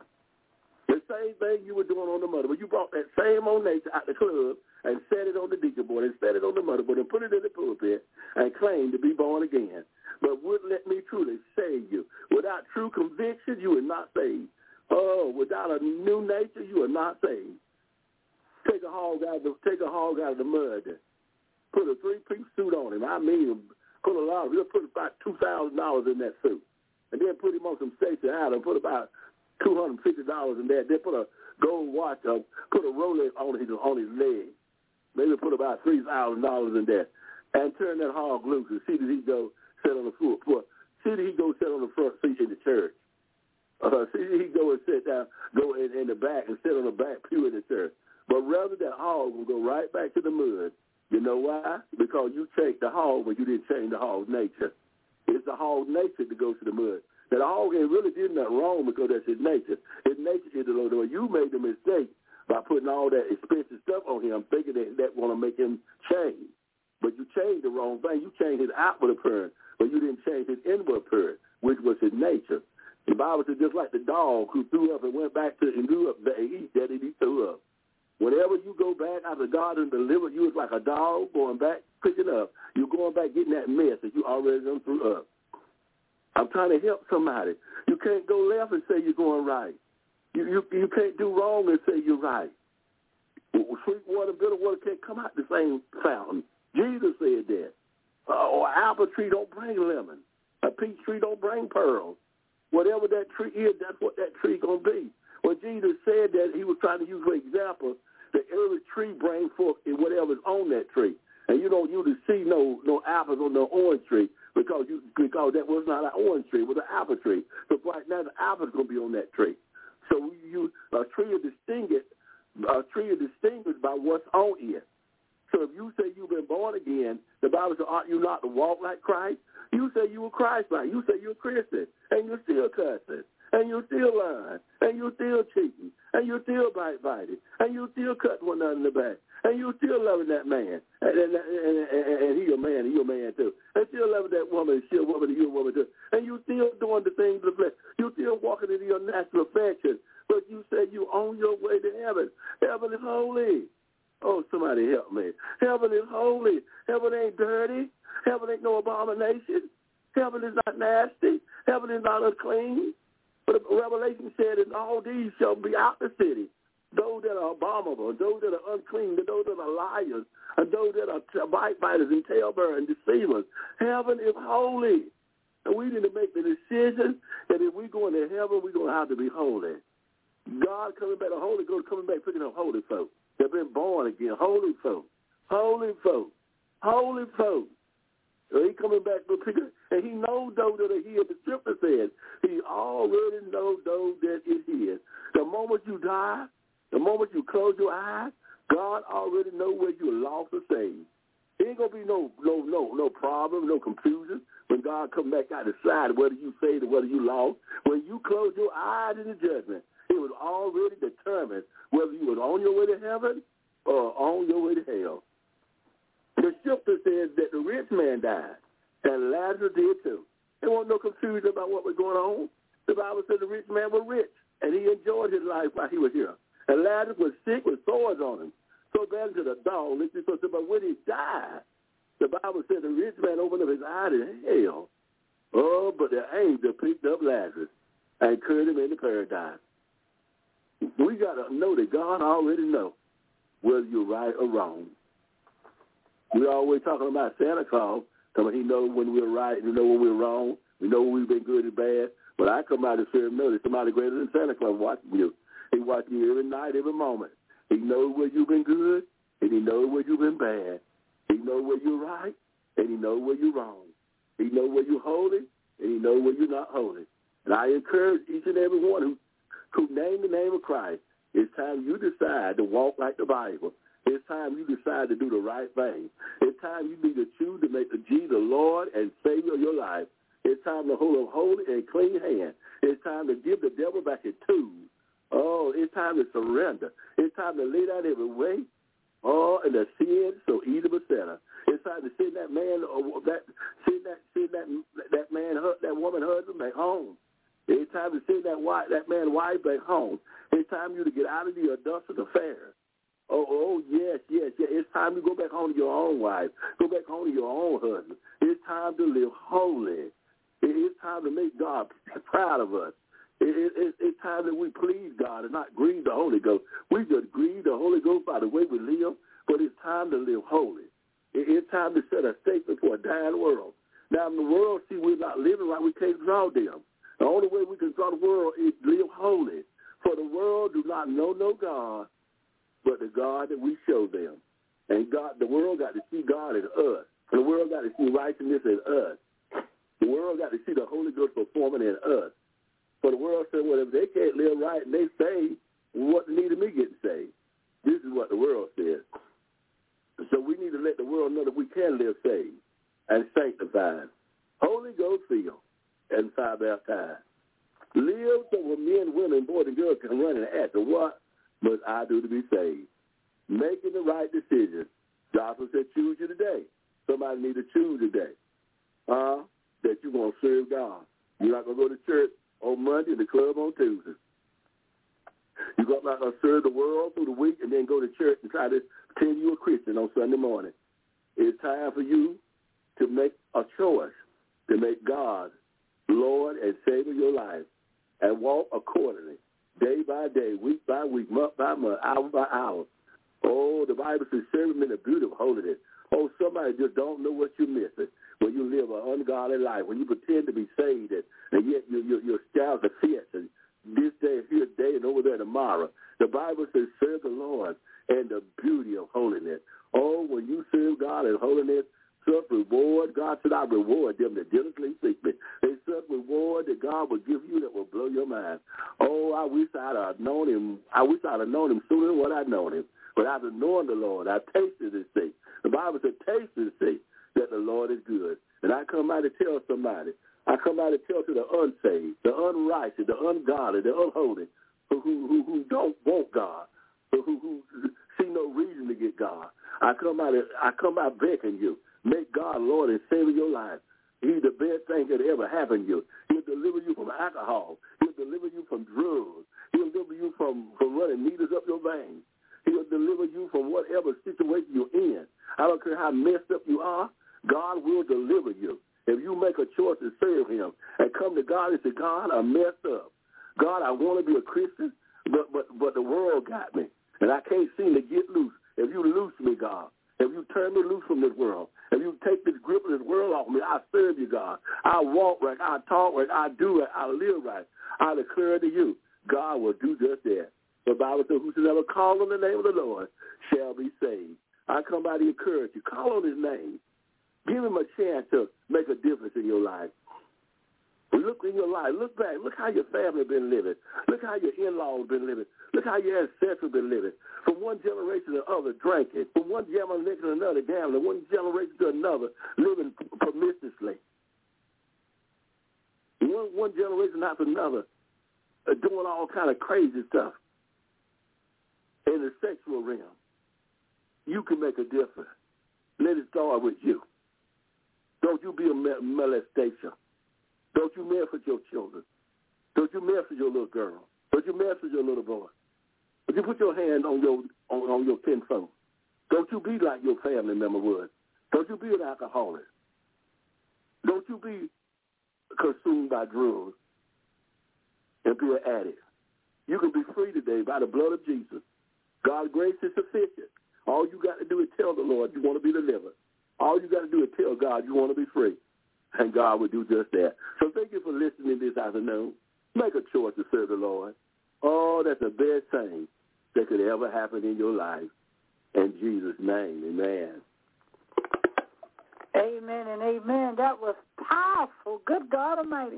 The same thing you were doing on the motherboard. You brought that same old nature out the club and set it on the deacon board and set it on the motherboard and put it in the pulpit and claimed to be born again, but wouldn't let me truly save you. Without true conviction, you are not saved. Oh, without a new nature, you are not saved. Take a hog out of the, take a hog out of the mud. Put a three-piece suit on him. I mean, put a lot of, he'll put about two thousand dollars in that suit, and then put him on some station out and put about two hundred fifty dollars in that. Then put a gold watch, uh, put a Rolex on his on his leg. Maybe put about three thousand dollars in there, and turn that hog loose and see that he go sit on the floor. See that he go sit on the front seat in the church. Uh, see that he go and sit down, go in, in the back and sit on the back pew in the church. But rather that hog will go right back to the mud. You know why? Because you changed the hog, but you didn't change the hog's nature. It's the hog's nature to go to the mud. Now, the hog ain't really did nothing wrong because that's his nature. His nature is the Lord. You made the mistake by putting all that expensive stuff on him, thinking that that want to make him change. But you changed the wrong thing. You changed his outward appearance, but you didn't change his inward appearance, which was his nature. The Bible says just like the dog who threw up and went back to and grew up and eat that he threw up. Whenever you go back after God and deliver you, it's like a dog going back, picking up. You're going back getting that mess that you already done threw up. I'm trying to help somebody. You can't go left and say you're going right. You you, you can't do wrong and say you're right. Sweet water, bitter water can't come out the same fountain. Jesus said that. Uh, or an apple tree don't bring lemon. A peach tree don't bring pearls. Whatever that tree is, that's what that tree going to be. When Jesus said that, he was trying to use for example, the every tree brings forth whatever's on that tree. And you don't usually see no no apples on the orange tree because you because that was not an orange tree, it was an apple tree. So right now the apple's going to be on that tree. So you a tree is distinguished, a tree is distinguished by what's on it. So if you say you've been born again, the Bible says, ought you not to walk like Christ? You say you were Christ-like. You say you're a Christian, and you're still cussing, and you're still lying, and you're still cheating, and you're still bite-biting, and you're still cutting one another in the back, and you're still loving that man, and, and, and, and, and he's a man, and you're a man too, and still loving that woman, and she's a woman, and you're a woman too, and you're still doing the things of the flesh. You're still walking into your natural affection, but you say you're on your way to heaven. Heaven is holy. Oh, somebody help me. Heaven is holy. Heaven ain't dirty. Heaven ain't no abomination. Heaven is not nasty. Heaven is not unclean. But Revelation said, and all these shall be out the city. Those that are abominable, those that are unclean, those that are liars, and those that are bite-biters and tail-bearers and deceivers. Heaven is holy. And we need to make the decision that if we go into heaven, we're going to have to be holy. God coming back, the Holy Ghost coming back, picking up holy folk. They've been born again. Holy folk. Holy folk. Holy folk. So he coming back to pick up, and he knows those that are here. The scripture says he already knows those that is here. The moment you die, the moment you close your eyes, God already knows where you're lost or saved. There ain't gonna be no no no no problem, no confusion when God come back out the side, whether you saved or whether you lost. When you close your eyes in the judgment, it was already determined whether you was on your way to heaven or on your way to hell. The scripture says that the rich man died, and Lazarus did too. There wasn't no confusion about what was going on. The Bible said the rich man was rich, and he enjoyed his life while he was here. And Lazarus was sick with sores on him, so bad to the dog. But when he died, The Bible said the rich man opened up his eyes in hell. Oh, but the angel picked up Lazarus and carried him into paradise. We got to know that God already knows whether you're right or wrong. We're always talking about Santa Claus, because he knows when we're right and he knows when we're wrong. We know when we've been good and bad. But I come out and serve know there's somebody greater than Santa Claus watching you. He watches you every night, every moment. He knows where you've been good and he knows where you've been bad. He knows where you're right and he knows where you're wrong. He knows where you're holy and he knows where you're not holy. And I encourage each and every one who, who name the name of Christ, it's time you decide to walk like the Bible. It's time you decide to do the right thing. It's time you need to choose to make the Jesus the Lord and Savior of your life. It's time to hold a holy and clean hand. It's time to give the devil back his tools. Oh, it's time to surrender. It's time to lay down every weight. Oh, and the sin so easy beset her. It's time to send that man, or that send that send that that man, that woman husband back home. It's time to send that wife, that man wife back home. It's time you to get out of the adulterous affair. Oh, oh, yes, yes, yes. It's time to go back home to your own wife. Go back home to your own husband. It's time to live holy. It's time to make God proud of us. It, it, it's time that we please God and not grieve the Holy Ghost. We just grieve the Holy Ghost by the way we live, but it's time to live holy. It, it's time to set a statement for a dying world. Now, in the world, see, we're not living right. We can't draw them. The only way we can draw the world is live holy. For the world do not know no God, but the God that we show them. And God, the world got to see God as us. The world got to see righteousness as us. The world got to see the Holy Ghost performing in us. For the world said, well, if they can't live right and they saved, what's the need of me getting saved? This is what the world says. So we need to let the world know that we can live saved and sanctified, Holy Ghost filled, and fire baptized. Live so when men, women, boys, and girls can run and ask, what must I do to be saved? Making the right decision. Joshua said, choose you today. Somebody need to choose today. Uh, that you're going to serve God. You're not going to go to church on Monday and the club on Tuesday. You're not going to serve the world through the week and then go to church and try to pretend you're a Christian on Sunday morning. It's time for you to make a choice to make God Lord and Savior of your life and walk accordingly, day by day, week by week, month by month, hour by hour. Oh, the Bible says, serve Him in the beauty of holiness. Oh, somebody just don't know what you're missing when you live an ungodly life, when you pretend to be saved, and, and yet your your, your scouts are fierce, and this day is here today and over there tomorrow. The Bible says, serve the Lord and the beauty of holiness. Oh, when you serve God in holiness, such reward, God said, I reward them that diligently seek me. There's such reward that God will give you that will blow your mind. Oh, I wish I'd have known Him. I wish I'd have known Him sooner than what I'd known Him. But after knowing the Lord, I tasted and see. The Bible said, taste and see that the Lord is good. And I come out to tell somebody, I come out to tell to the unsaved, the unrighteous, the ungodly, the unholy, who who, who, who don't want God, who, who, who see no reason to get God. I come out, I come out begging you, make God Lord and Savior of your life. He's the best thing that ever happened to you. He'll deliver you from alcohol. He'll deliver you from drugs. He'll deliver you from, from running needles up your veins. He'll deliver you from whatever situation you're in. I don't care how messed up you are, God will deliver you. If you make a choice to serve Him and come to God and say, God, I'm messed up. God, I want to be a Christian, but, but, but the world got me, and I can't seem to get loose. If you loose me, God, if you turn me loose from this world, if you take this grip of this world off me, I serve you, God. I walk right, I talk right, I do right, I live right. I declare to you, God will do just that. The Bible says, whosoever call on the name of the Lord shall be saved. I come by to encourage you. Call on His name. Give Him a chance to make a difference in your life. Look in your life. Look back. Look how your family been living. Look how your in-laws been living. Look how your ancestors been living. From one generation to another, drinking. From one generation to another, gambling. One generation to another, living promiscuously. One, one generation after another, uh, doing all kind of crazy stuff in the sexual realm. You can make a difference. Let it start with you. Don't you be a molestation. Don't you mess with your children. Don't you mess with your little girl. Don't you mess with your little boy. Don't you put your hand on your on, on your kinfolk. Don't you be like your family member would. Don't you be an alcoholic. Don't you be consumed by drugs and be an addict. You can be free today by the blood of Jesus. God's grace is sufficient. All you got to do is tell the Lord you want to be delivered. All you got to do is tell God you want to be free. And God will do just that. So thank you for listening this afternoon. Make a choice to serve the Lord. Oh, that's the best thing that could ever happen in your life. In Jesus' name, amen. Amen and amen. That was powerful. Good God Almighty.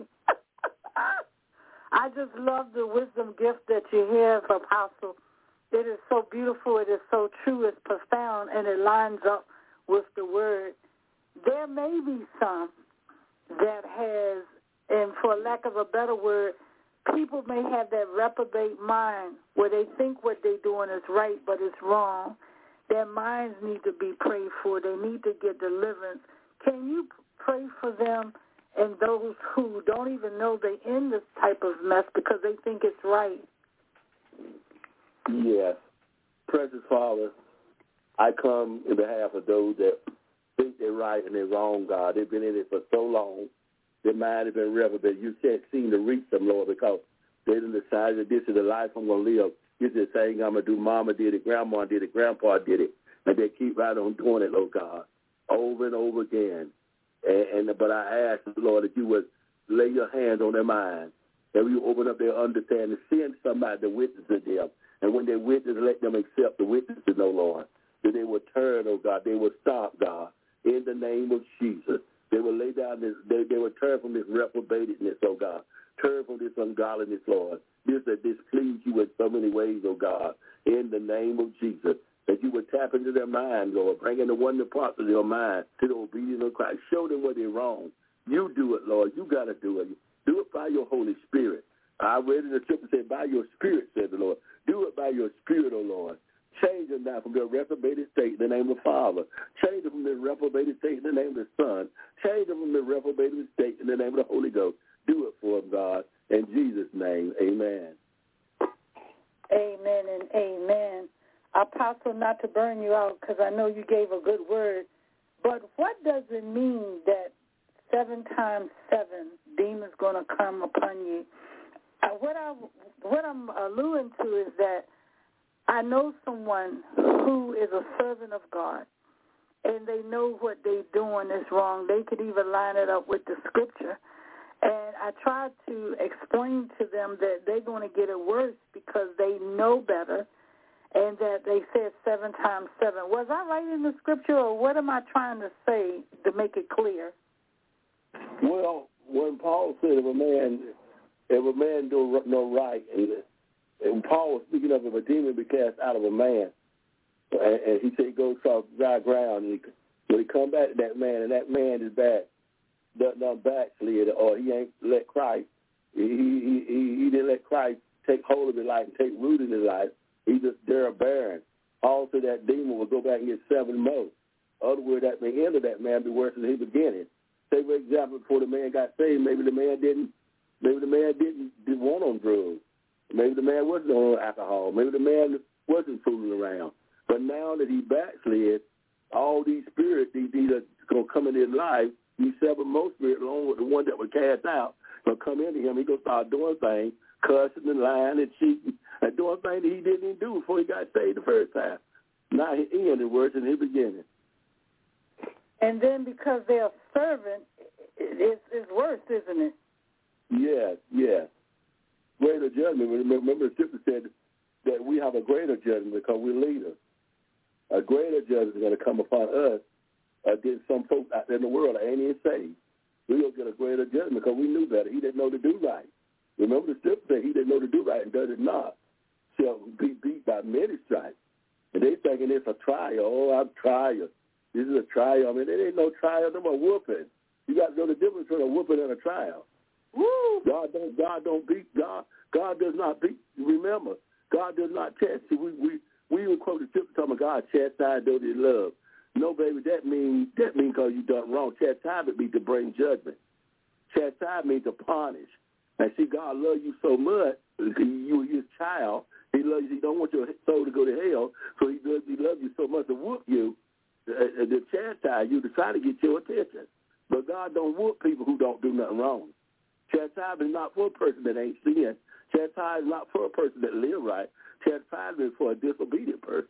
I just love the wisdom gift that you have, Apostle. It is so beautiful. It is so true. It's profound, and it lines up with the word. There may be some that has, and for lack of a better word, people may have that reprobate mind where they think what they're doing is right, but it's wrong. Their minds need to be prayed for. They need to get deliverance. Can you pray for them and those who don't even know they're in this type of mess because they think it's right? Yes. Precious Father, I come in behalf of those that think they're right and they're wrong, God. They've been in it for so long. Their mind has been reprobate. You can't seem to reach them, Lord, because they done decided that this is the life I'm going to live. This is the thing I'm going to do. Mama did it, Grandma did it, Grandpa did it. And they keep right on doing it, Lord God, over and over again. And, and But I ask, Lord, that you would lay your hands on their mind, that you open up their understanding, send somebody to witness to them. And when they witness, let them accept the witness to know, Lord, that they will turn, oh God, they will stop, God, in the name of Jesus. They will lay down this, they, they will turn from this reprobatedness, oh God. Turn from this ungodliness, Lord. This that displease you in so many ways, oh God, in the name of Jesus. That you would tap into their mind, Lord, bringing the wonder parts of their mind to the obedience of Christ. Show them what they're wrong. You do it, Lord. You got to do it. Do it by your Holy Spirit. I read in the scripture, say, by your Spirit, said the Lord. Do it by your Spirit, oh Lord. Change them now from their reprobated state in the name of the Father. Change them from their reprobated state in the name of the Son. Change them from their reprobated state in the name of the Holy Ghost. Do it for them, God. In Jesus' name, amen. Amen and amen. Apostle, not to burn you out because I know you gave a good word, but what does it mean that seven times seven demons going to come upon you? Uh, what, I, what I'm alluding to is that I know someone who is a servant of God, and they know what they're doing is wrong. They could even line it up with the scripture. And I tried to explain to them that they're going to get it worse because they know better, and that they said seven times seven. Was I right in the scripture, or what am I trying to say to make it clear? Well, when Paul said if a man, if a man do no right, and, and Paul was speaking of if a demon be cast out of a man, and, and he said he goes across dry ground, and he, when he come back to that man, and that man is back, done, done backslid, or he ain't let Christ, he, he, he, he didn't let Christ take hold of his life and take root in his life. He just there barren. Also, that demon will go back and get seven more. Other words, that the end of that man be worse than his beginning. Say, for example, before the man got saved, maybe the man didn't, maybe the man didn't, didn't want on drugs. Maybe the man wasn't on alcohol. Maybe the man wasn't fooling around. But now that he backslid, all these spirits, these, these are going to come in his life. These seven more spirits, along with the one that was cast out, going to come into him. He's going to start doing things, cussing and lying and cheating, and doing things that he didn't even do before he got saved the first time. Now his end is worse than his beginning. And then because they're a servant, it's, it's worse, isn't it? Yes, yes. Greater judgment. Remember the scripture said that we have a greater judgment because we're leaders. A greater judgment is going to come upon us against some folks out there in the world that ain't even saved. We're going to get a greater judgment because we knew better. He didn't know to do right. Remember the scripture said he didn't know to do right and does it not. Shall be beat by many stripes. And they thinking it's a trial. Oh, I'm trial. This is a trial. I mean, there ain't no trial, no more whooping. You got to know the difference between a whooping and a trial. Woo! God don't, God don't beat. God, God does not beat. Remember, God does not test you. We, we, we even quote the scripture talking about God chastise those he loves. No, baby, that means that means because you done wrong. Chastisement means to bring judgment. Chastise means to punish. And see, God loves you so much. You are his child. He loves you. He don't want your soul to go to hell. So he does. He loves you so much to whoop you uh, to chastise you to try to get your attention. But God don't whoop people who don't do nothing wrong. Chastisement is not for a person that ain't sin. Chastisement is not for a person that live right. Chastisement is for a disobedient person.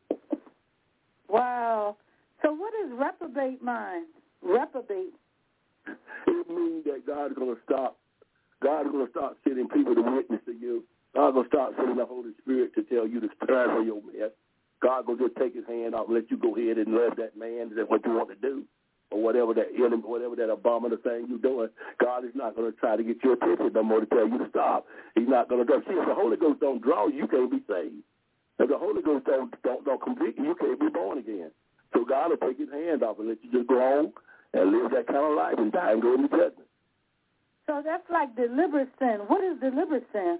Wow. So what is reprobate mind? Reprobate. It means that God is going to stop. God is going to start sending people to witness to you. God is going to start sending the Holy Spirit to tell you to turn from your mess. God going to just take his hand off and let you go ahead and love that man. That's what you want to do. Or whatever that whatever that abominable thing you're doing, God is not going to try to get your attention no more to tell you to stop. He's not going to do. See, if the Holy Ghost don't draw you, you can't be saved. If the Holy Ghost don't don't, don't convict you, you can't be born again. So God will take his hand off and let you just go on and live that kind of life and die and go into judgment. So that's like deliberate sin. What is deliberate sin?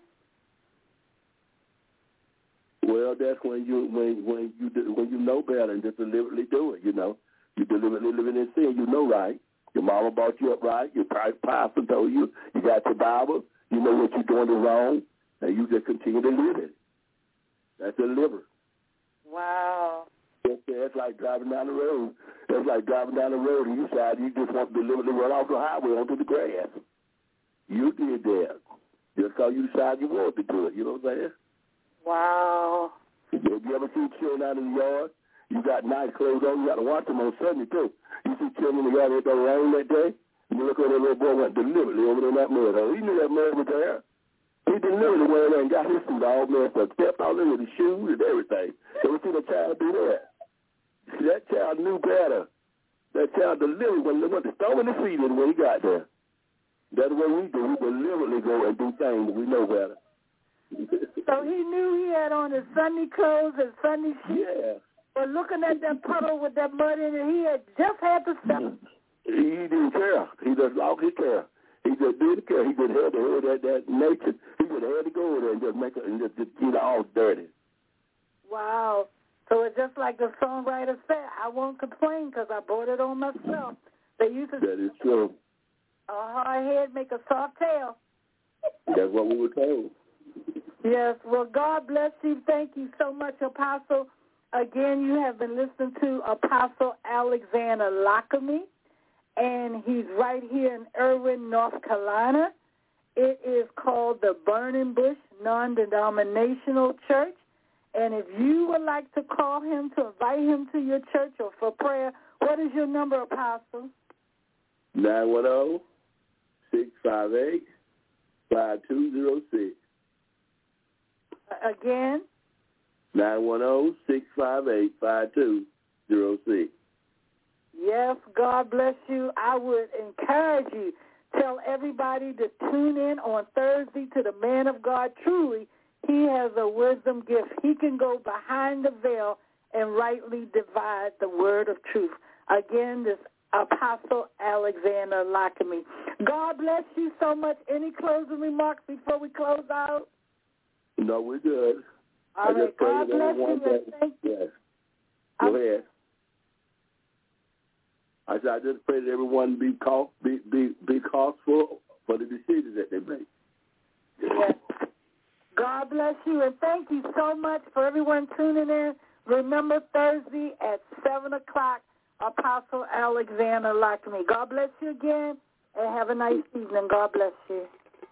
Well, that's when you when when you when you know better and just deliberately do it. You know. You deliberately living in sin, you know right. Your mama brought you up right. Your pastor told you. You got your Bible. You know what you're doing is wrong, and you just continue to live it. That's deliberate. Wow. It's, it's like driving down the road. It's like driving down the road, and you decide you just want to deliberately run off the highway onto the grass. You did that. Just because you decide you wanted to do it. You know what I'm saying? Wow. Have you ever seen children out in the yard? You got nice clothes on. You got to watch them on Sunday, too. You see children in the yard, it don't rain that day, and you look at that little boy went deliberately over in that mud. He knew that mud was there. He deliberately went in there and got his suit all messed up, stepped all in with his shoes and everything. Ever seen a child do that? See, that child knew better. That child deliberately went, went to storm in the feet when he got there. That's what we do. We deliberately go and do things that we know better. So he knew he had on his Sunday clothes and Sunday shoes? Yeah. But looking at that puddle with that mud in it, he had just had to step. He, he didn't care. He just lost his care. He just didn't care. He just had to hear that, that nature. He just had to go over there and just make it and just, just get all dirty. Wow. So it's just like the songwriter said, I won't complain because I brought it on myself. They used to That is true. A hard head make a soft tail. That's what we were told. Yes. Well, God bless you. Thank you so much, Apostle. Again, you have been listening to Apostle Alexander Lockamy, and he's right here in Irwin, North Carolina. It is called the Burning Bush Non-Denominational Church, and if you would like to call him to invite him to your church or for prayer, what is your number, Apostle? nine one zero, six five eight, five two zero six. Again? nine one zero, six five eight, five two zero six. Yes, God bless you. I would encourage you. Tell everybody to tune in on Thursday to the man of God. Truly, he has a wisdom gift. He can go behind the veil and rightly divide the word of truth. Again, this Apostle Alexander Lockamy. God bless you so much. Any closing remarks before we close out? No, we're good. All right, God bless you and thank you. Yes. Go ahead. I said, I just pray that everyone be caught, be be be cautious for the decisions that they make. Yes. God bless you and thank you so much for everyone tuning in. Remember Thursday at seven o'clock, Apostle Alexander Lockamy. God bless you again and have a nice evening. God bless you.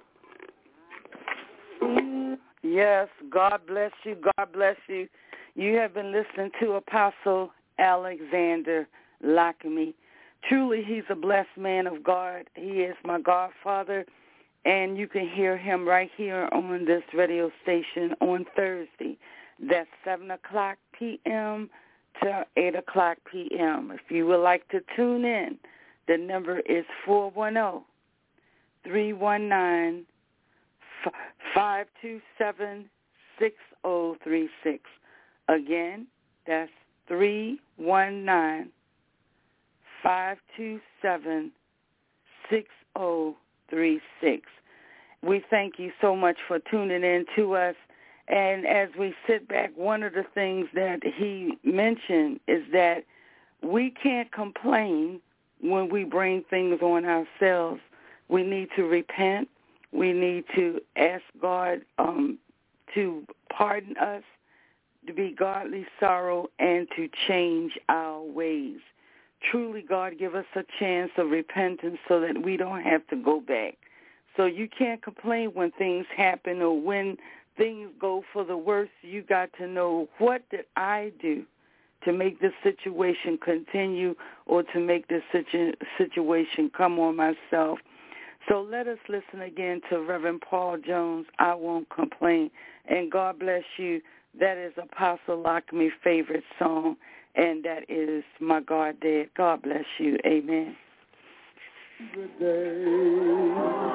Yes, God bless you. God bless you. You have been listening to Apostle Alexander Lockamy. Truly, he's a blessed man of God. He is my godfather, and you can hear him right here on this radio station on Thursday. That's seven o'clock p.m. to eight o'clock p.m. If you would like to tune in, the number is four one zero, three one nine, five two seven, six zero three six. Again, that's three one nine, five two seven, six zero three six. We thank you so much for tuning in to us. And as we sit back, one of the things that he mentioned is that we can't complain when we bring things on ourselves. We need to repent. We need to ask God um, to pardon us to be godly sorrow and to change our ways. Truly, God, give us a chance of repentance so that we don't have to go back. So you can't complain when things happen or when things go for the worse. You got to know, what did I do to make this situation continue or to make this situ- situation come on myself? So let us listen again to Reverend Paul Jones, I Won't Complain. And God bless you. That is Apostle Lockme's favorite song, and that is My God Dead. God bless you. Amen. Good day.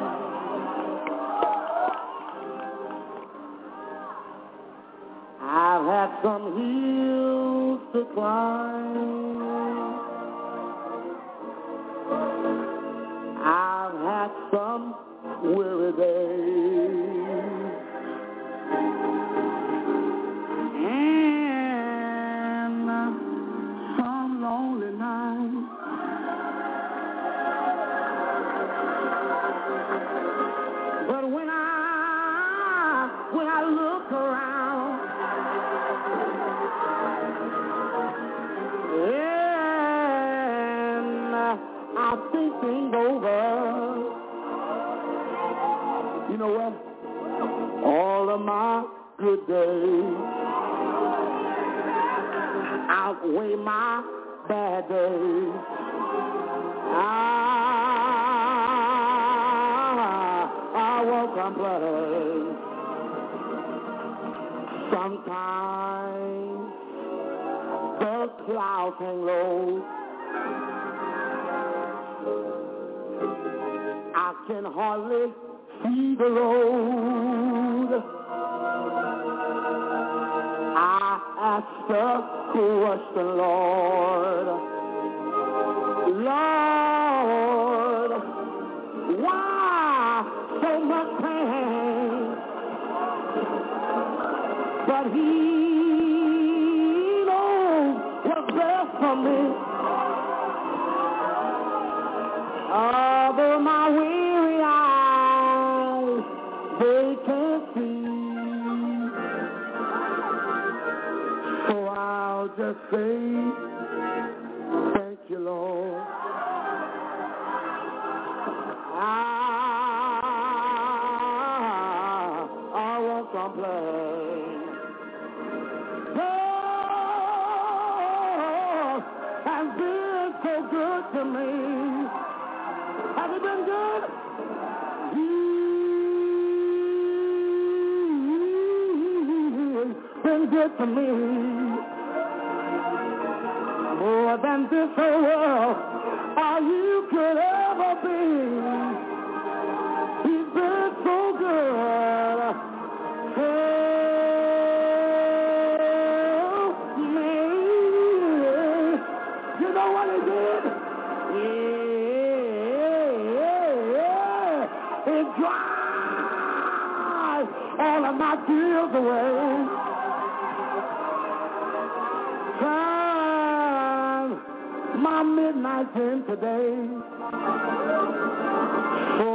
I've had some hills to climb. I've had some weary days. And some lonely nights. But when I, when I look around, and I think things over, you know what? All of my good days outweigh my bad days. I, I won't complain. Sometimes the clouds hang low. I can hardly see the road. I ask the question, Lord, Lord, why so much pain? But He knows what's best for me. Although my weary eyes, they can't see. So I'll just say, thank you, Lord. I, I won't complain. God has been so good to me. Has He been good? He's been good to me. More than this whole world all you could ever be. He's been so good. Help me. You know what He did? Yeah, it dries all of my tears away. My midnight in today. So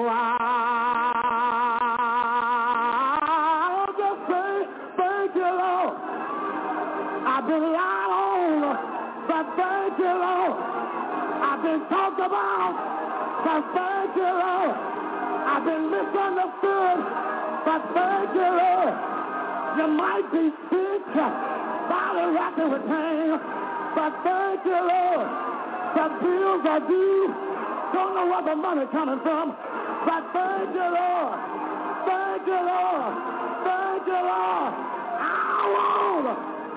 I'll just say, thank you, Lord. I've been lied on, but thank you, Lord. I've been talked about, but thank you, Lord. I've been misunderstood, but thank you, Lord. You might be sick, body racking with pain, but thank you, Lord. The bills are due. Don't know where the money coming from. But thank you, Lord. Thank you, Lord. Thank you, Lord. I won't.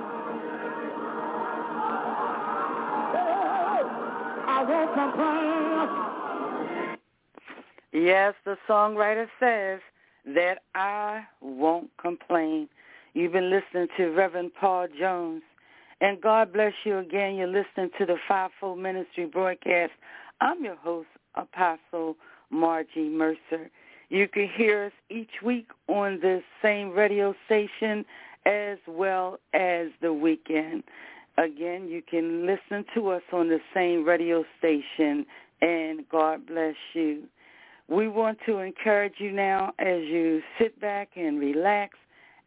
I won't complain. Yes, the songwriter says that I won't complain. You've been listening to Reverend Paul Jones. And God bless you again. You're listening to the Fivefold Ministry broadcast. I'm your host, Apostle Margie Mercer. You can hear us each week on this same radio station as well as the weekend. Again, you can listen to us on the same radio station, and God bless you. We want to encourage you now as you sit back and relax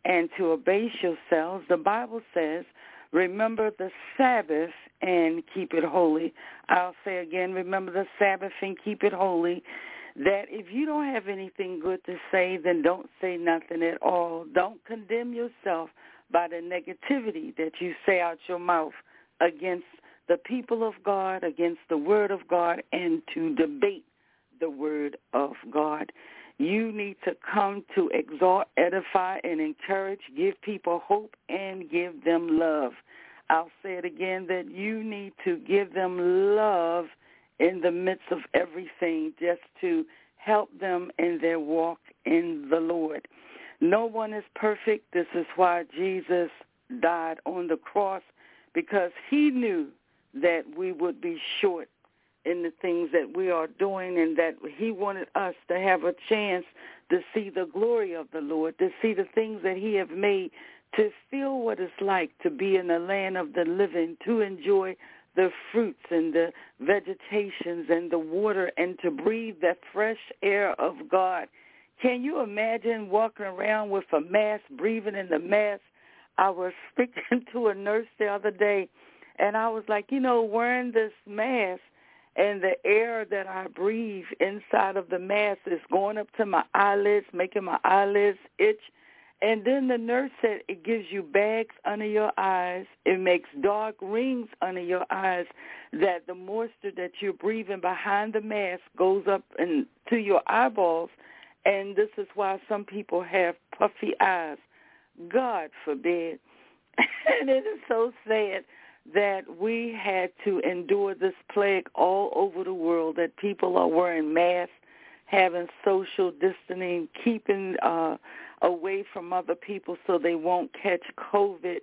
and to abase yourselves. The Bible says, remember the Sabbath and keep it holy. I'll say again, remember the Sabbath and keep it holy. That if you don't have anything good to say, then don't say nothing at all. Don't condemn yourself by the negativity that you say out your mouth against the people of God, against the Word of God, and to debate the Word of God. You need to come to exhort, edify, and encourage, give people hope, and give them love. I'll say it again, that you need to give them love in the midst of everything, just to help them in their walk in the Lord. No one is perfect. This is why Jesus died on the cross, because he knew that we would be short in the things that we are doing, and that he wanted us to have a chance to see the glory of the Lord, to see the things that he has made, to feel what it's like to be in the land of the living, to enjoy the fruits and the vegetations and the water, and to breathe that fresh air of God. Can you imagine walking around with a mask, breathing in the mask? I was speaking to a nurse the other day, and I was like, you know, wearing this mask and the air that I breathe inside of the mask is going up to my eyelids, making my eyelids itch. And then the nurse said it gives you bags under your eyes. It makes dark rings under your eyes, that the moisture that you're breathing behind the mask goes up into your eyeballs. And this is why some people have puffy eyes. God forbid. And it is so sad that we had to endure this plague all over the world, that people are wearing masks, having social distancing, keeping uh, away from other people so they won't catch COVID,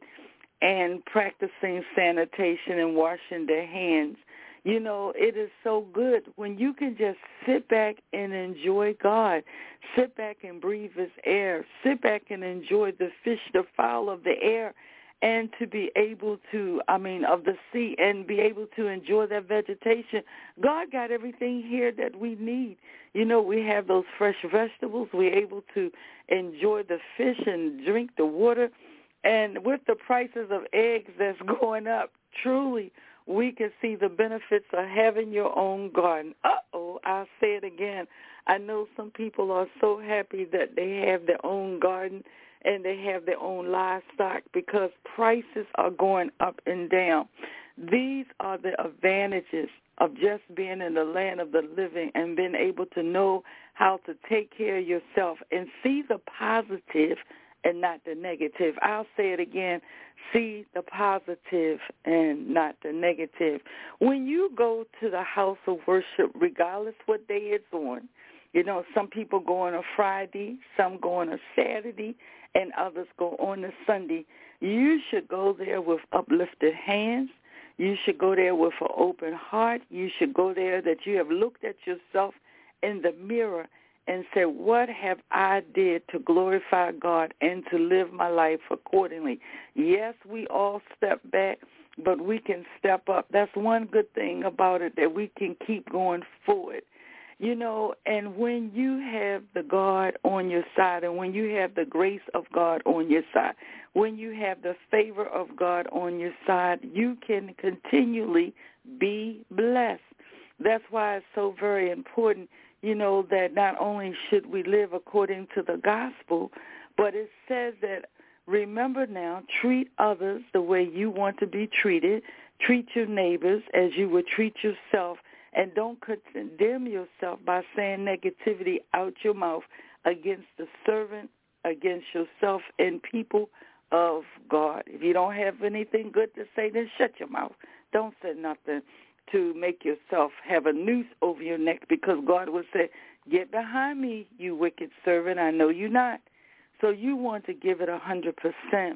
and practicing sanitation and washing their hands. You know, it is so good when you can just sit back and enjoy God, sit back and breathe his air, sit back and enjoy the fish, the fowl of the air, and to be able to, I mean, of the sea, and be able to enjoy that vegetation. God got everything here that we need. You know, we have those fresh vegetables. We're able to enjoy the fish and drink the water. And with the prices of eggs that's going up, truly, we can see the benefits of having your own garden. Uh-oh, I'll say it again. I know some people are so happy that they have their own garden and they have their own livestock, because prices are going up and down. These are the advantages of just being in the land of the living and being able to know how to take care of yourself and see the positive and not the negative. I'll say it again. See the positive and not the negative. When you go to the house of worship, regardless what day it's on, you know, some people go on a Friday, some go on a Saturday, and others go on a Sunday. You should go there with uplifted hands. You should go there with an open heart. You should go there that you have looked at yourself in the mirror and said, what have I did to glorify God and to live my life accordingly? Yes, we all step back, but we can step up. That's one good thing about it, that we can keep going forward. You know, and when you have the God on your side, and when you have the grace of God on your side, when you have the favor of God on your side, you can continually be blessed. That's why it's so very important, you know, that not only should we live according to the gospel, but it says that, remember now, treat others the way you want to be treated. Treat your neighbors as you would treat yourself. And don't condemn yourself by saying negativity out your mouth against the servant, against yourself and people of God. If you don't have anything good to say, then shut your mouth. Don't say nothing to make yourself have a noose over your neck, because God will say, get behind me, you wicked servant. I know you not. So you want to give it one hundred percent.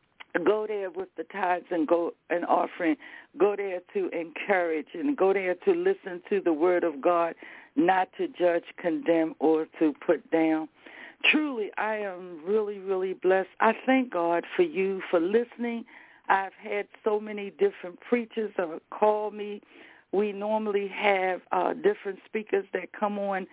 Go there with the tithes and go an offering. Go there to encourage, and go there to listen to the word of God, not to judge, condemn, or to put down. Truly, I am really, really blessed. I thank God for you for listening. I've had so many different preachers uh, call me. We normally have uh, different speakers that come on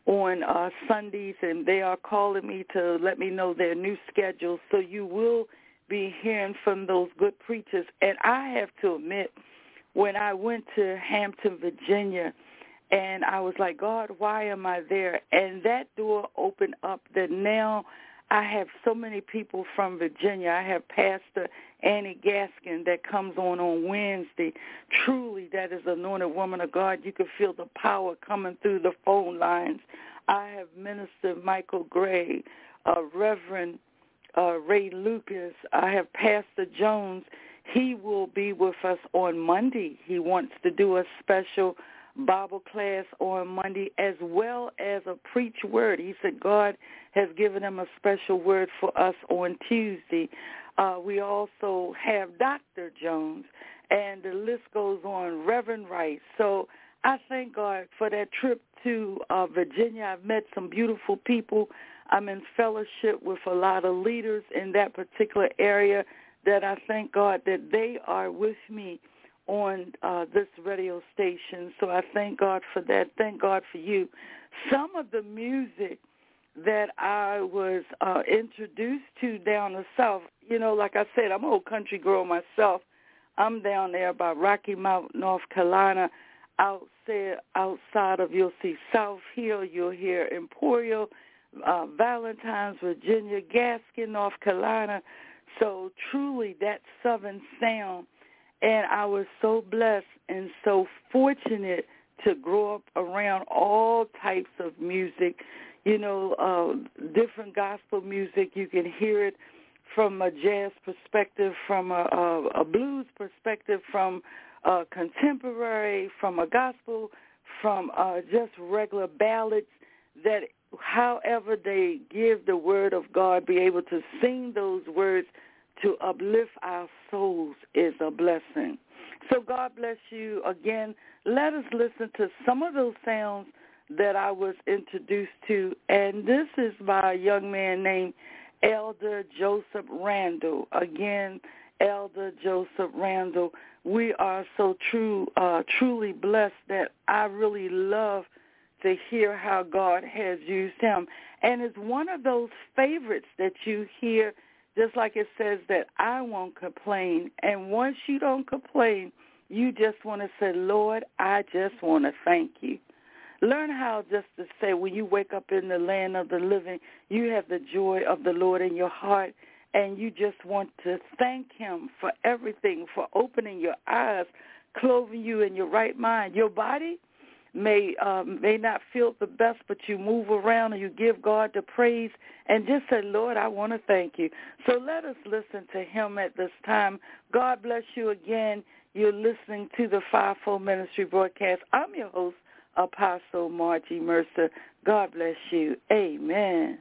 on uh, Sundays, and they are calling me to let me know their new schedule. So you will be hearing from those good preachers. And I have to admit, when I went to Hampton, Virginia, and I was like, God, why am I there? And that door opened up that now I have so many people from Virginia. I have Pastor Annie Gaskin that comes on on Wednesday. Truly, that is an anointed woman of God. You can feel the power coming through the phone lines. I have Minister Michael Gray, uh, Reverend uh, Ray Lucas. I have Pastor Jones. He will be with us on Monday. He wants to do a special Bible class on Monday as well as a preach word. He said God has given him a special word for us on Tuesday. Uh, we also have Doctor Jones, and the list goes on, Reverend Rice. So I thank God for that trip to uh, Virginia. I've met some beautiful people. I'm in fellowship with a lot of leaders in that particular area that I thank God that they are with me on uh, this radio station. So I thank God for that. Thank God for you. Some of the music that I was uh, introduced to down the South, you know, like I said, I'm an old country girl myself. I'm down there by Rocky Mount, North Carolina. Outside, outside of, you'll see South Hill, you'll hear Emporio, uh, Valentine's, Virginia, Gaskin, North Carolina. So truly that Southern sound. And I was so blessed and so fortunate to grow up around all types of music, you know, uh, different gospel music. You can hear it from a jazz perspective, from a, a, a blues perspective, from a contemporary, from a gospel, from uh, just regular ballads, that however they give the word of God, be able to sing those words to uplift our souls is a blessing. So God bless you. Again, let us listen to some of those sounds that I was introduced to. And this is by a young man named Elder Joseph Randall. Again, Elder Joseph Randall. We are so true, uh, truly blessed that I really love to hear how God has used him. And it's one of those favorites that you hear, just like it says that I won't complain. And once you don't complain, you just want to say, Lord, I just want to thank you. Learn how just to say when you wake up in the land of the living, you have the joy of the Lord in your heart, and you just want to thank him for everything, for opening your eyes, clothing you in your right mind. Your body may um, may not feel the best, but you move around and you give God the praise and just say, Lord, I want to thank you. So let us listen to him at this time. God bless you again. You're listening to the Fivefold Ministry broadcast. I'm your host, Apostle Margie Mercer. God bless you. Amen.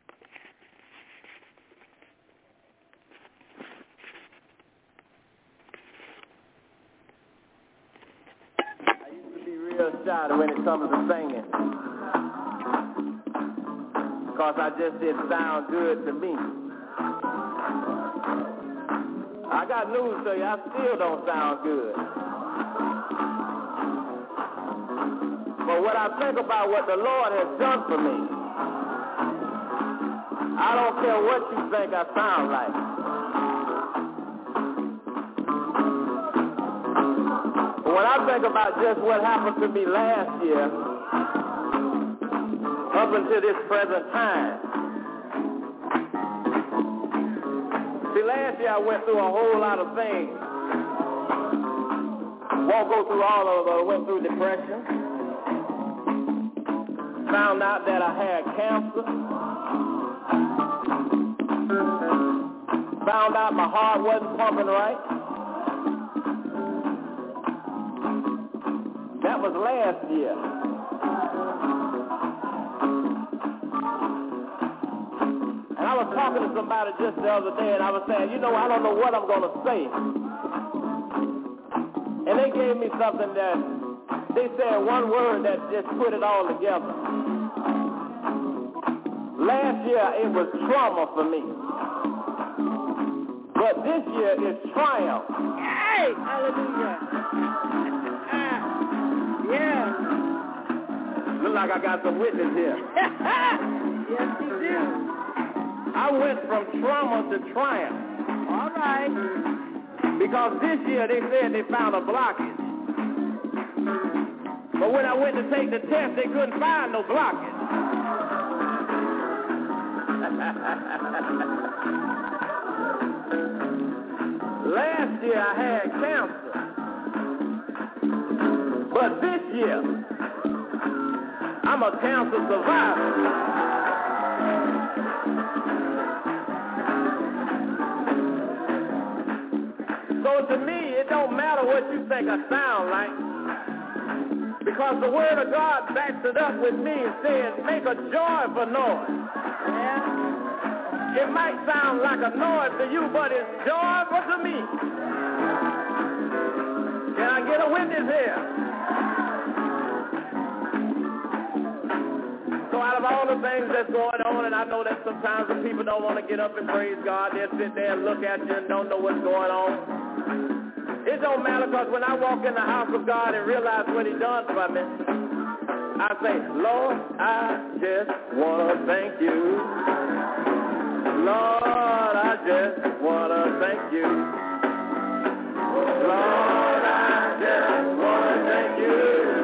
Real shy when it comes to singing, because I just didn't sound good to me. I got news for you, I still don't sound good. But when I think about what the Lord has done for me, I don't care what you think I sound like. When I think about just what happened to me last year, up until this present time. See, last year I went through a whole lot of things. Won't go through all of them. I went through depression. Found out that I had cancer. Found out my heart wasn't pumping right. That was last year. And I was talking to somebody just the other day, and I was saying, you know, I don't know what I'm going to say. And they gave me something that, they said one word that just put it all together. Last year, it was trauma for me. But this year, it's triumph. Hey, hallelujah. Yeah. Look like I got some witness here. Yes, you do. I went from trauma to triumph. All right. Because this year they said they found a blockage. But when I went to take the test, they couldn't find no blockage. Last year I had cancer. But this year, I'm a cancer survivor. So to me, it don't matter what you think I sound like, because the Word of God backs it up with me and says, make a joyful noise. Yeah. It might sound like a noise to you, but it's joyful to me. Can I get a witness here? So out of all the things that's going on, and I know that sometimes when people don't want to get up and praise God, they'll sit there and look at you and don't know what's going on. It don't matter, because when I walk in the house of God and realize what he done for me, I say, Lord, I just want to thank you. Lord, I just want to thank you. Lord, I just want to thank you.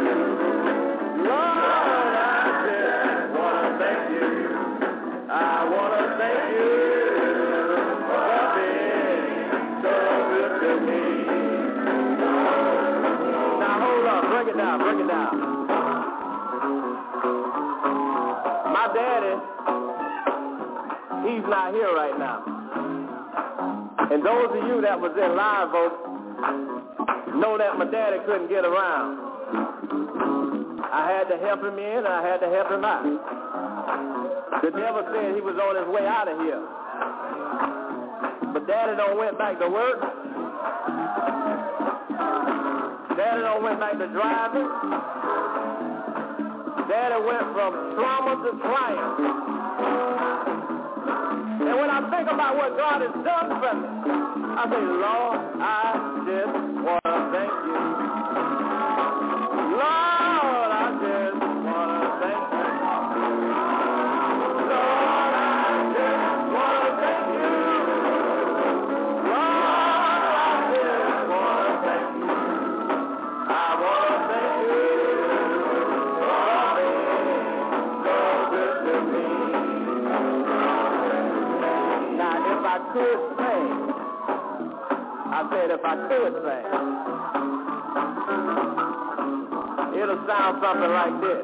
Lord, I just want to thank you. I want to thank you for being so good to me. Break it down, break it down. My daddy, he's not here right now. And those of you that was in Live Oak know that my daddy couldn't get around. I had to help him in and I had to help him out. The devil said he was on his way out of here. But daddy don't went back to work. Daddy don't went back to driving. Daddy went from trauma to triumph. And when I think about what God has done for me, I say, Lord, I just want to thank you. Lord, I just want to thank you. Lord, I just want to thank you. Lord, I just want to thank you. I want to thank you for being so good to me. Now, if I could sing, I said if I could sing, it'll sound something like this.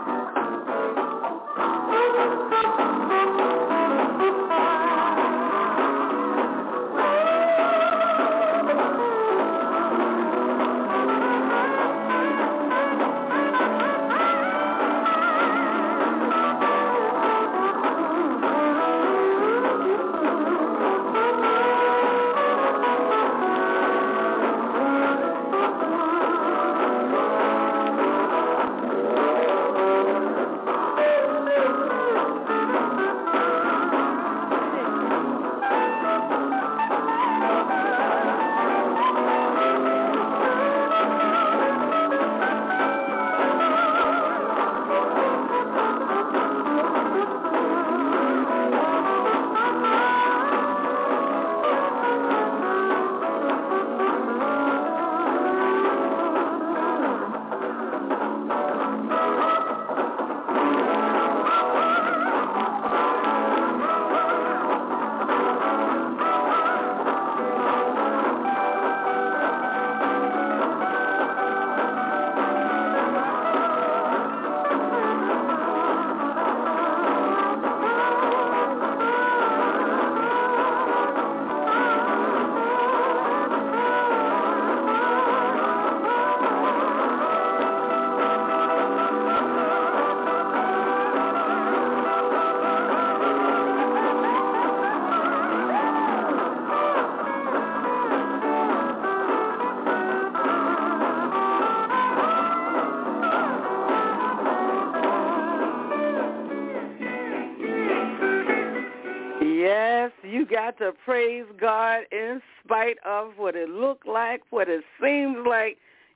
Got to praise God in spite of what it looked like, what it seems like.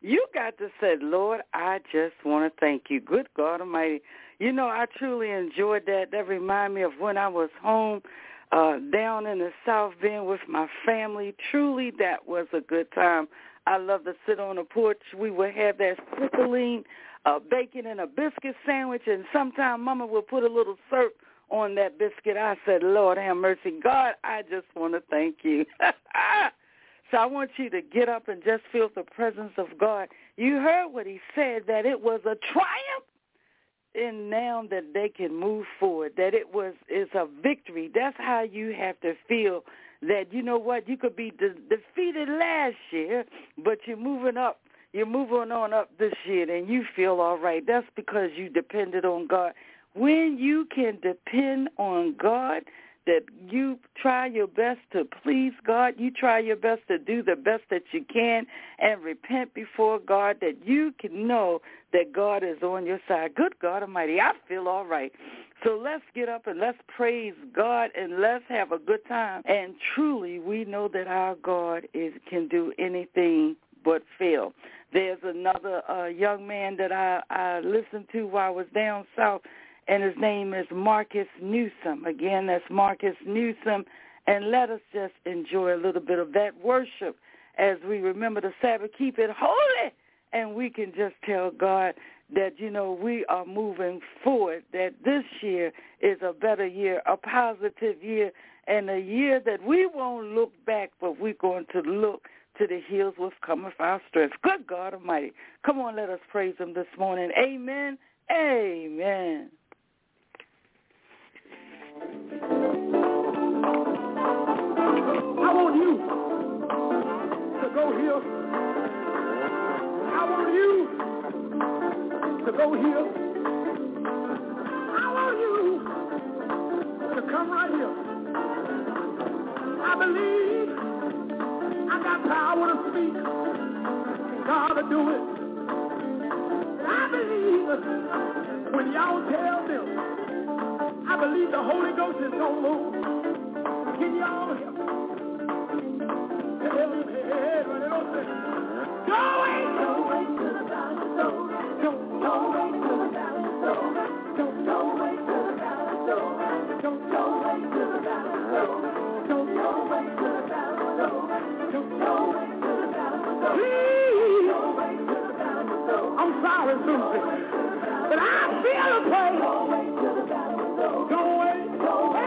you got to say, Lord, I just want to thank you. Good God Almighty. You know, I truly enjoyed that. That reminded me of when I was home uh, down in the South Bend with my family. Truly, that was a good time. I love to sit on the porch. We would have that pickling, uh, bacon and a biscuit sandwich, and sometimes Mama would put a little syrup on that biscuit. I said, Lord, have mercy. God, I just want to thank you. So I want you to get up and just feel the presence of God. You heard what he said, that it was a triumph, and now that they can move forward, that it was is a victory. That's how you have to feel, that, you know what, you could be de- defeated last year, but you're moving up. You're moving on up this year, and you feel all right. That's because you depended on God. When you can depend on God, that you try your best to please God, you try your best to do the best that you can and repent before God, that you can know that God is on your side. Good God Almighty, I feel all right. So let's get up and let's praise God and let's have a good time. And truly, we know that our God is can do anything but fail. There's another uh, young man that I, I listened to while I was down south, and his name is Marcus Newsom. Again, that's Marcus Newsom. And let us just enjoy a little bit of that worship as we remember the Sabbath. Keep it holy. And we can just tell God that, you know, we are moving forward, that this year is a better year, a positive year, and a year that we won't look back, but we're going to look to the hills with cometh our strength. Good God Almighty. Come on, let us praise him this morning. Amen. Amen. I want you to go here. I want you to go here. I want you to come right here. I believe I got power to speak. God will do it. And I believe when y'all tell them, I believe the Holy Ghost is going to move. Can y'all hear me? Hey, hey, hey, run it over. Don't wait. Don't wait till the battle's over. Don't, don't wait till the battle's over. Don't, don't wait till the battle's over. Don't, don't wait till the battle's over. Don't, don't wait till the battle's over. Don't, don't wait till the battle's over. Please. Don't wait till the battle's over. I'm sorry, Susie, but I feel a pain. Don't wait till the battle's over. Don't wait. Don't wait.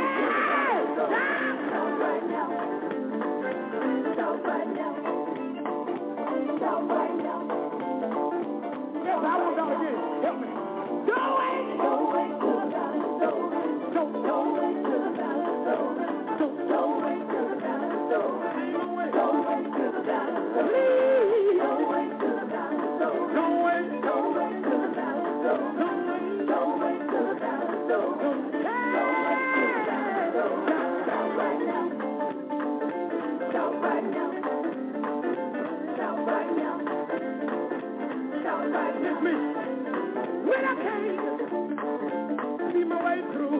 Yes, I want y'all to get it. Help me. Don't wait. Don't wait till the battle's over. Don't, don't wait till the battle's over. Don't, don't wait till the battle's over. Don't wait till the battle's over. Don't wait till the battle's over. Don't wait. Don't wait till the battle's over. Don't wait. Don't wait till the battle's over. Don't wait till the battle's over. Shout right now. Shout right now. Shout right now. Shout right now. It's me. When I came to see my way through,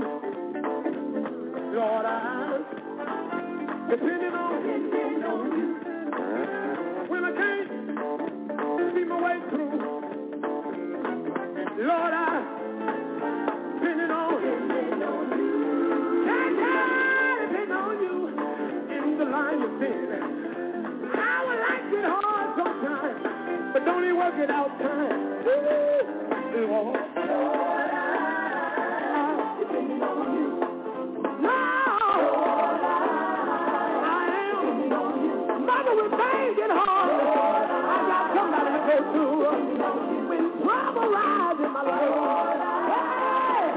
Lord, I depended on, depended on you. When I came to see my way through, Lord, I depended on, depended on you. And I depend on you in the line you've been. I would like it hard sometimes, but don't you work it out time. Lord, Lord, I depend on you. Lord, I am. Mother, when things get hard, I got somebody to go to. When trouble rises in my life, hey,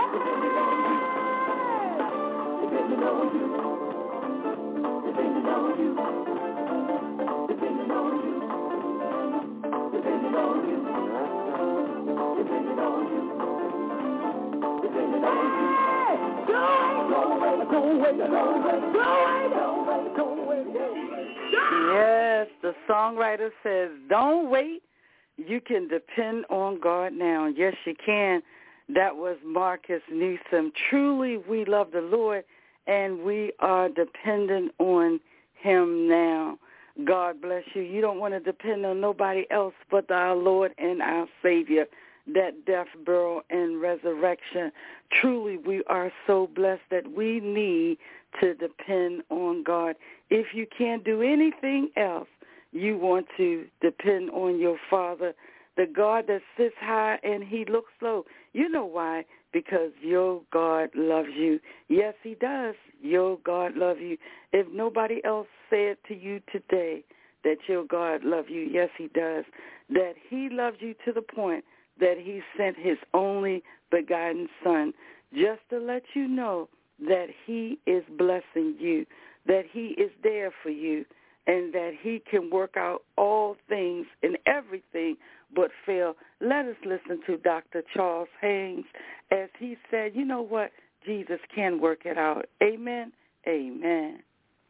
hey, depending on you. Depending on you. Depending on you. Depending on you. Depending on you. Depending on you. Don't wait, don't wait, don't wait, don't wait, don't wait, don't wait. Yes, the songwriter says, don't wait. You can depend on God now. Yes, you can. That was Marcus Newsom. Truly, we love the Lord, and we are dependent on him now. God bless you. You don't want to depend on nobody else but our Lord and our Savior, that death, burial, and resurrection. Truly, we are so blessed that we need to depend on God. If you can't do anything else, you want to depend on your Father, the God that sits high and he looks low. You know why? Because your God loves you. Yes, he does. Your God loves you. If nobody else said to you today that your God loves you, yes, he does. That he loves you to the point that he sent his only begotten Son just to let you know that he is blessing you, that he is there for you, and that he can work out all things and everything but fail. Let us listen to Doctor Charles Haynes as he said, you know what, Jesus can work it out. Amen, amen.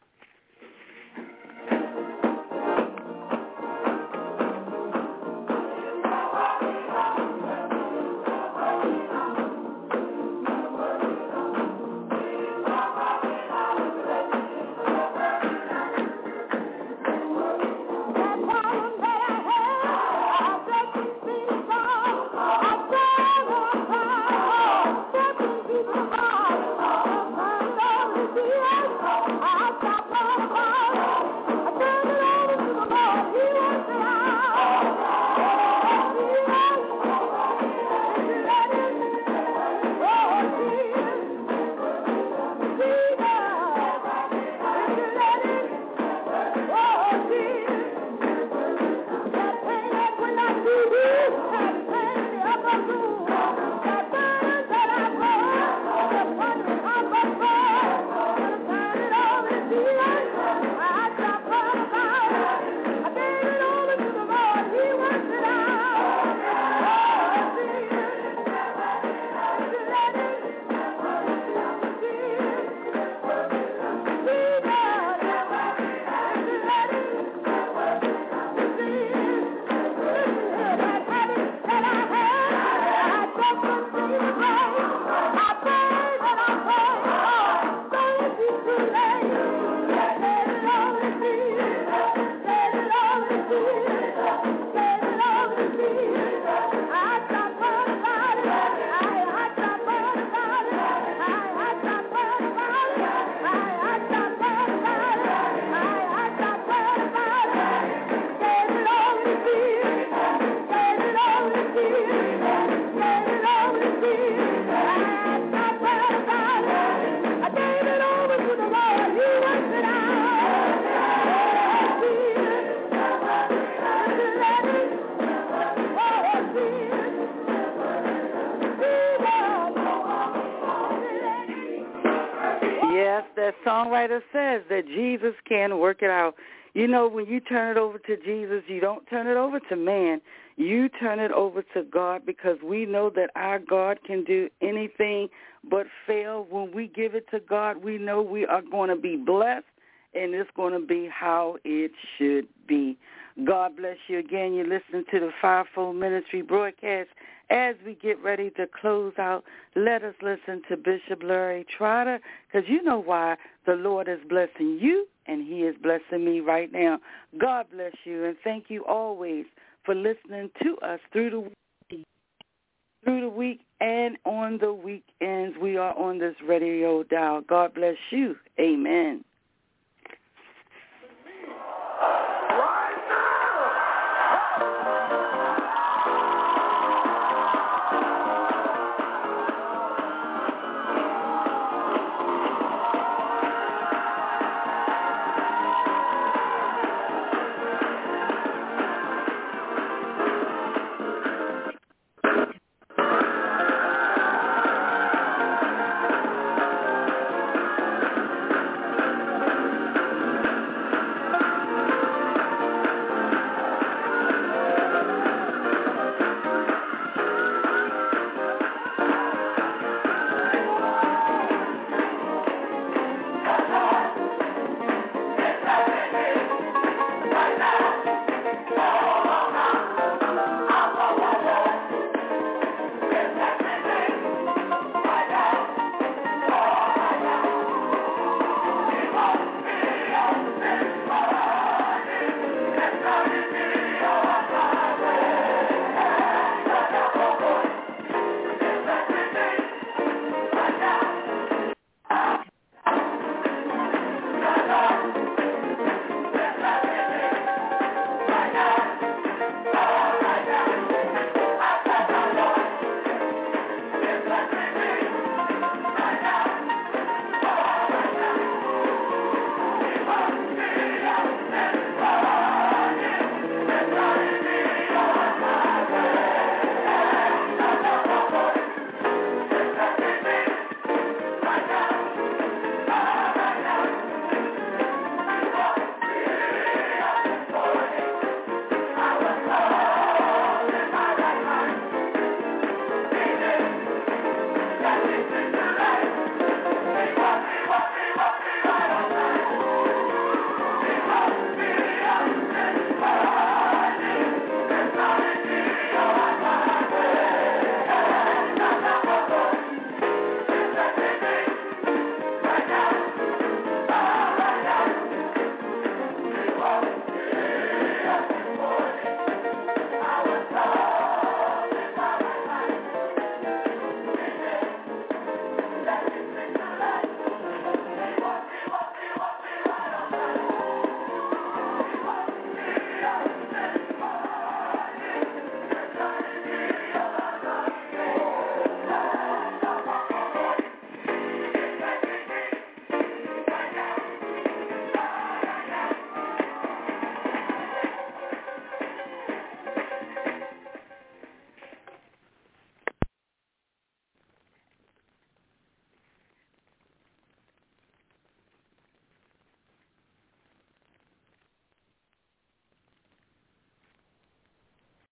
That songwriter says that Jesus can work it out. You know, when you turn it over to Jesus, you don't turn it over to man. You turn it over to God, because we know that our God can do anything but fail. When we give it to God, we know we are going to be blessed, and it's going to be how it should be. God bless you again. You're listening to the Fivefold Ministry broadcast. As we get ready to close out, let us listen to Bishop Larry Trotter, because you know why. The Lord is blessing you, and he is blessing me right now. God bless you, and thank you always for listening to us through the week, through the week and on the weekends. We are on this radio dial. God bless you. Amen.